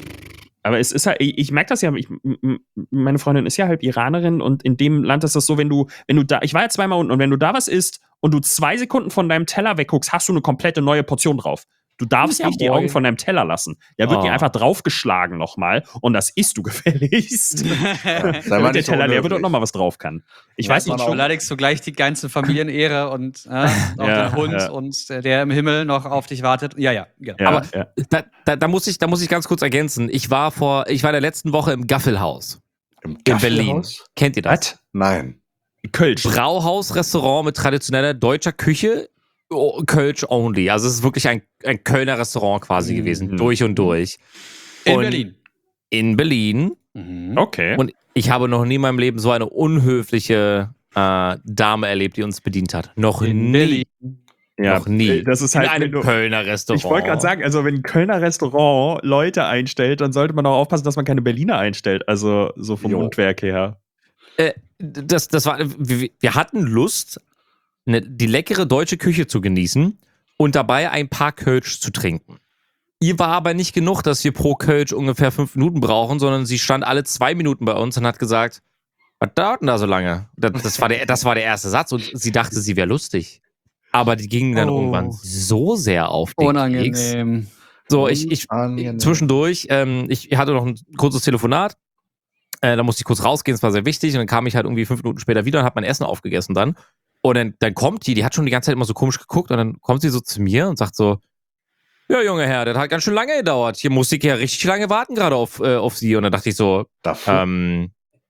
aber es ist halt, ich, ich merke das ja, ich, m- m- meine Freundin ist ja halb Iranerin und in dem Land ist das so, wenn du, wenn du da, ich war ja zweimal unten und wenn du da was isst und du zwei Sekunden von deinem Teller wegguckst, hast du eine komplette neue Portion drauf. Du darfst Ja, nicht die boy. Augen von deinem Teller lassen. Der wird Oh. dir einfach draufgeschlagen nochmal und das isst du gefälligst. Sei mal Damit der nicht so Teller leer wird und unhöflich. nochmal was drauf kann. Ich Ja, weiß man nicht, auch beleidigst du gleich die ganze Familienehre und äh, auch Ja, den Hund ja. und äh, der im Himmel noch auf dich wartet. Ja, ja, genau. Ja, Aber- ja. Da, da, da, muss ich, da muss ich ganz kurz ergänzen. Ich war vor, ich war in der letzten Woche im Gaffelhaus Im in Berlin. Gaffelhaus? Kennt ihr das? Was? Nein. Kölsch. Brauhaus-Restaurant mit traditioneller deutscher Küche, oh, Kölsch only. Also es ist wirklich ein, ein Kölner Restaurant quasi Mhm. gewesen, durch und durch. In und Berlin. In Berlin. Mhm. Okay. Und ich habe noch nie in meinem Leben so eine unhöfliche äh, Dame erlebt, die uns bedient hat. Noch In nie. Berlin. ja, noch nie. Das ist In halt, einem wenn du, Kölner Restaurant. ich wollte gerade sagen, also wenn ein Kölner Restaurant Leute einstellt, dann sollte man auch aufpassen, dass man keine Berliner einstellt. Also so vom Jo. Mundwerk her. Äh, das, das war, wir, wir hatten Lust, ne, die leckere deutsche Küche zu genießen und dabei ein paar Kölsch zu trinken. Ihr war aber nicht genug, dass wir pro Kölsch ungefähr fünf Minuten brauchen, sondern sie stand alle zwei Minuten bei uns und hat gesagt, was dauert denn da so lange? Das, das, war, der, das war der erste Satz und sie dachte, sie wäre lustig. Aber die gingen dann Oh. irgendwann so sehr auf den Keks. Unangenehm. So, ich, ich, Unangenehm. zwischendurch, ähm, ich hatte noch ein kurzes Telefonat. Äh, da musste ich kurz rausgehen, das war sehr wichtig. Und dann kam ich halt irgendwie fünf Minuten später wieder und habe mein Essen aufgegessen dann. Und dann, dann kommt die, die hat schon die ganze Zeit immer so komisch geguckt. Und dann kommt sie so zu mir und sagt so, ja, junge Herr, das hat ganz schön lange gedauert. Hier musste ich ja richtig lange warten gerade auf, äh, auf Sie. Und dann dachte ich so, Dafür. ähm,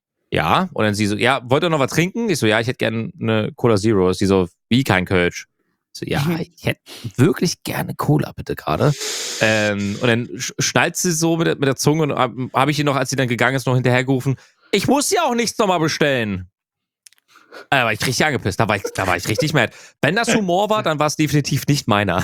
ja. Und dann sie so, ja, wollt ihr noch was trinken? Ich so, ja, ich hätte gerne eine Cola Zero. Sie so, wie kein Kölsch? Ich so, ja, ich hätte wirklich gerne Cola, bitte gerade. Ähm, und dann sch- schnallt sie so mit der, mit der Zunge und habe hab ich ihr noch, als sie dann gegangen ist, noch hinterhergerufen, ich muss ja auch nichts nochmal bestellen. Äh, Da war ich richtig angepisst. Da war ich, da war ich richtig mad. Wenn das Humor war, dann war es definitiv nicht meiner.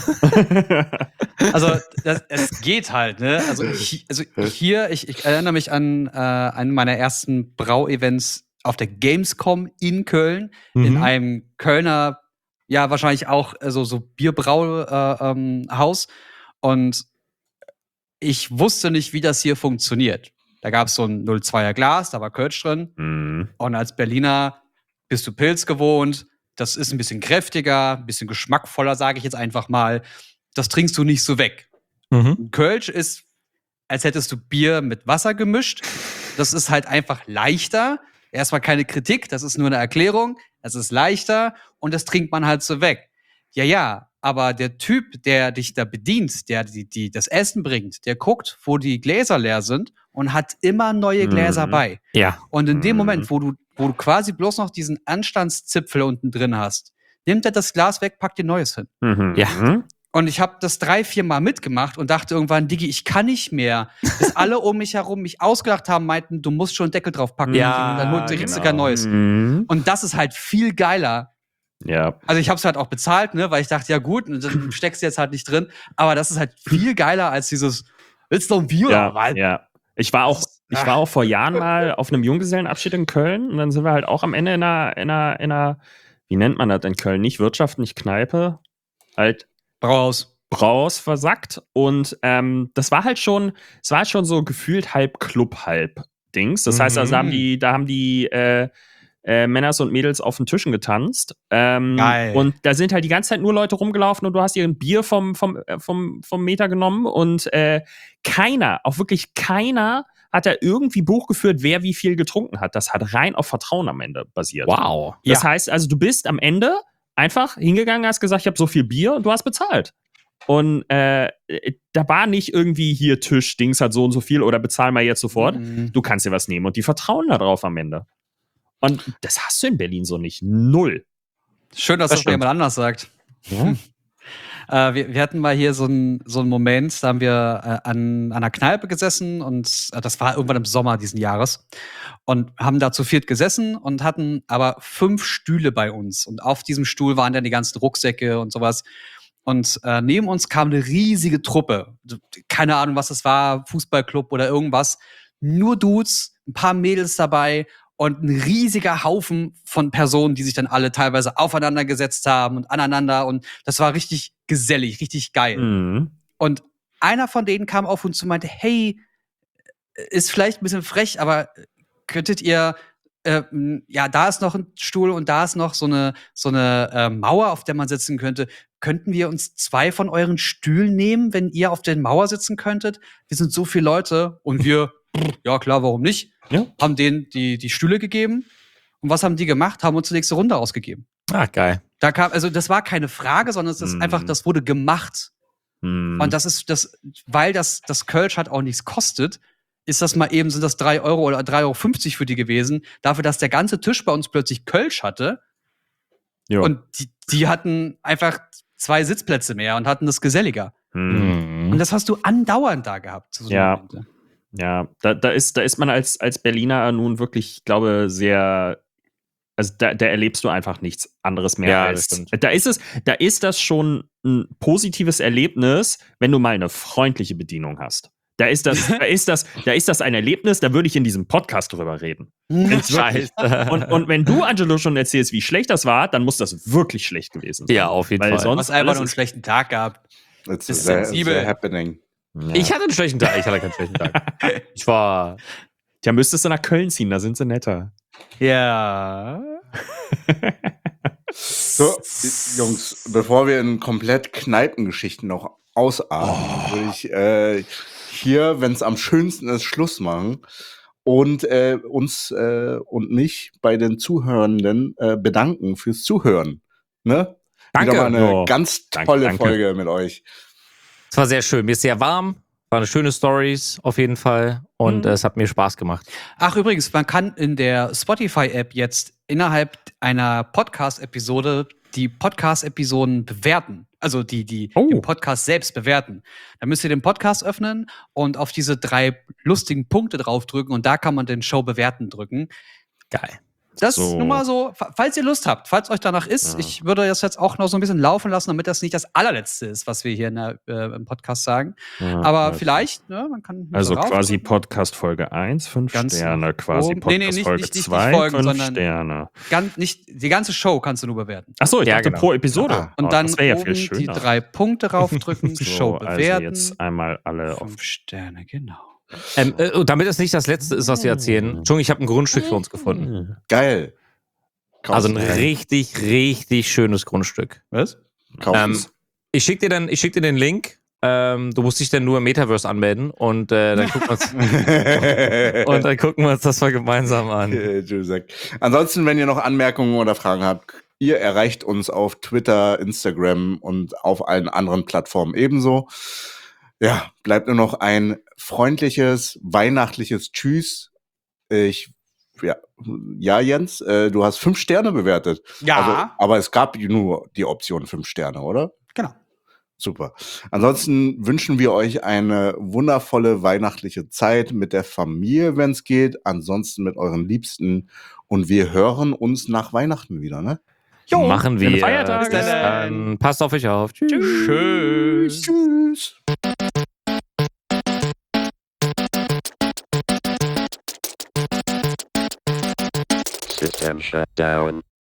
Also, das, es geht halt, ne? Also, ich, also hier, ich, ich erinnere mich an äh, einen meiner ersten Brauevents auf der Gamescom in Köln, in Mhm. einem Kölner, ja, wahrscheinlich auch äh, so, so Bierbrauhaus. Äh, ähm, Haus. Und ich wusste nicht, wie das hier funktioniert. Da gab es so ein null Komma zweier Glas, da war Kölsch drin. Mhm. Und als Berliner bist du Pilz gewohnt. Das ist ein bisschen kräftiger, ein bisschen geschmackvoller, sage ich jetzt einfach mal. Das trinkst du nicht so weg. Mhm. Kölsch ist, als hättest du Bier mit Wasser gemischt. Das ist halt einfach leichter. Erstmal keine Kritik, das ist nur eine Erklärung. Es ist leichter und das trinkt man halt so weg. Ja, ja, aber der Typ, der dich da bedient, der die, die das Essen bringt, der guckt, wo die Gläser leer sind und hat immer neue Gläser Mhm. bei. Ja. Und in dem Mhm. Moment, wo du, wo du quasi bloß noch diesen Anstandszipfel unten drin hast, nimmt er das Glas weg, packt dir neues hin. Mhm. Ja. Und ich habe das drei, vier Mal mitgemacht und dachte irgendwann, Digi, ich kann nicht mehr. Bis alle um mich herum mich ausgelacht haben, meinten, du musst schon einen Deckel drauf packen. Ja, und dann holt sich genau. sogar Neues. Mhm. Und das ist halt viel geiler. Ja. Also ich habe es halt auch bezahlt, ne, weil ich dachte, ja gut, und dann steckst du jetzt halt nicht drin. Aber das ist halt viel geiler als dieses, willst du ein Bier oder Ja, was? ja. Ich war auch, ich war auch vor Jahren mal auf einem Junggesellenabschied in Köln und dann sind wir halt auch am Ende in einer, in einer, in einer, wie nennt man das in Köln? Nicht Wirtschaft, nicht Kneipe, halt Brauhaus. Brauhaus versackt und ähm, das war halt schon, es war halt schon so gefühlt halb Club, halb Dings. Das heißt, also Mhm. haben die, da haben die äh, äh, Männers und Mädels auf den Tischen getanzt. Ähm, Geil. Und da sind halt die ganze Zeit nur Leute rumgelaufen und du hast dir ein Bier vom, vom, äh, vom, vom Meter genommen und äh, keiner, auch wirklich keiner hat da irgendwie Buch geführt, wer wie viel getrunken hat. Das hat rein auf Vertrauen am Ende basiert. Wow. Das Ja. heißt also, du bist am Ende einfach hingegangen, hast gesagt, ich habe so viel Bier und du hast bezahlt. Und äh, da war nicht irgendwie hier Tisch, Dings hat so und so viel oder bezahl mal jetzt sofort. Mhm. Du kannst dir was nehmen und die vertrauen da drauf am Ende. Und das hast du in Berlin so nicht. Null. Schön, dass Das das, mal stimmt. jemand anders sagt. Ja. Äh, wir, wir hatten mal hier so einen so einen Moment, da haben wir äh, an, an einer Kneipe gesessen und äh, das war irgendwann im Sommer diesen Jahres und haben da zu viert gesessen und hatten aber fünf Stühle bei uns und auf diesem Stuhl waren dann die ganzen Rucksäcke und sowas und äh, neben uns kam eine riesige Truppe, keine Ahnung, was es war, Fußballclub oder irgendwas, nur Dudes, ein paar Mädels dabei und ein riesiger Haufen von Personen, die sich dann alle teilweise aufeinander gesetzt haben und aneinander. Und das war richtig gesellig, richtig geil. Mhm. Und einer von denen kam auf uns zu und meinte, hey, ist vielleicht ein bisschen frech, aber könntet ihr, äh, m, ja, da ist noch ein Stuhl und da ist noch so eine, so eine äh, Mauer, auf der man sitzen könnte. Könnten wir uns zwei von euren Stühlen nehmen, wenn ihr auf der Mauer sitzen könntet? Wir sind so viele Leute und wir, ja klar, warum nicht? Ja. Haben denen die, die Stühle gegeben. Und was haben die gemacht? Haben uns die nächste Runde ausgegeben. Ah, geil. Da kam, also das war keine Frage, sondern es ist Mhm. einfach, das wurde gemacht. Mhm. Und das ist das, weil das, das Kölsch halt auch nichts kostet, ist das mal eben, sind das drei Euro oder drei Euro fünfzig für die gewesen, dafür, dass der ganze Tisch bei uns plötzlich Kölsch hatte. Ja. Und die, die hatten einfach zwei Sitzplätze mehr und hatten das geselliger. Mhm. Und das hast du andauernd da gehabt. So Ja. Momente. Ja, da, da, ist, da ist man als, als Berliner nun wirklich, ich glaube, sehr. Also da, da erlebst du einfach nichts anderes mehr Ja, als. das stimmt. Da ist es, da ist das schon ein positives Erlebnis, wenn du mal eine freundliche Bedienung hast. Da ist das, da ist das, da ist das ein Erlebnis, da würde ich in diesem Podcast drüber reden. Wenn's wirklich- Scheiße. Und, und wenn du, Angelo, schon erzählst, wie schlecht das war, dann muss das wirklich schlecht gewesen sein. Ja, auf jeden Weil Fall. sonst Du hast einfach alles nur einen ist- schlechten Tag gehabt. It's Ist sehr, sensibel. sehr happening. Ja. Ich hatte einen schlechten Tag. Ich hatte keinen schlechten Tag. Ich war. Tja, müsstest du nach Köln ziehen, da sind sie netter. Ja. So, Jungs, bevor wir in komplett Kneipengeschichten noch ausarten, Oh. würde ich äh, hier, wenn es am schönsten ist, Schluss machen und äh, uns äh, und mich bei den Zuhörenden äh, bedanken fürs Zuhören. Ne? Danke. Wieder mal eine Ja. ganz Danke, tolle danke. Folge mit euch. Es war sehr schön. Mir ist sehr warm. War eine schöne Stories auf jeden Fall. Und Mhm. äh, es hat mir Spaß gemacht. Ach, übrigens, man kann in der Spotify-App jetzt innerhalb einer Podcast-Episode die Podcast-Episoden bewerten. Also die, die Oh. den Podcast selbst bewerten. Dann müsst ihr den Podcast öffnen und auf diese drei lustigen Punkte draufdrücken und da kann man den Show bewerten drücken. Geil. Das So. nur mal so, fa- falls ihr Lust habt, falls euch danach ist, Ja. ich würde das jetzt auch noch so ein bisschen laufen lassen, damit das nicht das allerletzte ist, was wir hier in der, äh, im Podcast sagen. Ja, Aber ja. vielleicht, ne, man kann. hier Also so rauf- quasi Podcast Folge eins, fünf Ganz Sterne. Quasi oben. Nee, Podcast nee, nicht- Folge nicht- nicht die zwei, Folgen, fünf sondern- Sterne. Ganz, nicht, die ganze Show kannst du nur bewerten. Achso, ich Ja, dachte genau. pro Episode. Ah. Und Oh, dann das wäre ja oben viel die schöner. drei Punkte raufdrücken, So, Show also bewerten. jetzt einmal alle auf. Fünf Sterne, genau. Ähm, äh, und damit es nicht das Letzte ist, was wir erzählen, Entschuldigung, ich habe ein Grundstück für uns gefunden. Geil. Kauf's Also ein dir. richtig, richtig schönes Grundstück. Was? Kauf's Ähm, es. ich schicke dir, dann- ich schick dir den Link. Ähm, du musst dich dann nur im Metaverse anmelden und, äh, dann gucken wir uns, und dann gucken wir uns das mal gemeinsam an. Äh, Jacek. Ansonsten, wenn ihr noch Anmerkungen oder Fragen habt, ihr erreicht uns auf Twitter, Instagram und auf allen anderen Plattformen ebenso. Ja, bleibt nur noch ein freundliches, weihnachtliches Tschüss. Ich, ja, ja Jens, äh, du hast fünf Sterne bewertet. Ja. Also, aber es gab nur die Option fünf Sterne, oder? Genau. Super. Ansonsten wünschen wir euch eine wundervolle weihnachtliche Zeit mit der Familie, wenn es geht. Ansonsten mit euren Liebsten. Und wir hören uns nach Weihnachten wieder, ne? Jo, Machen schöne wir. Feiertage. Bis dann. Passt auf euch auf. Tschüss. Tschüss. Tschüss. System shut down.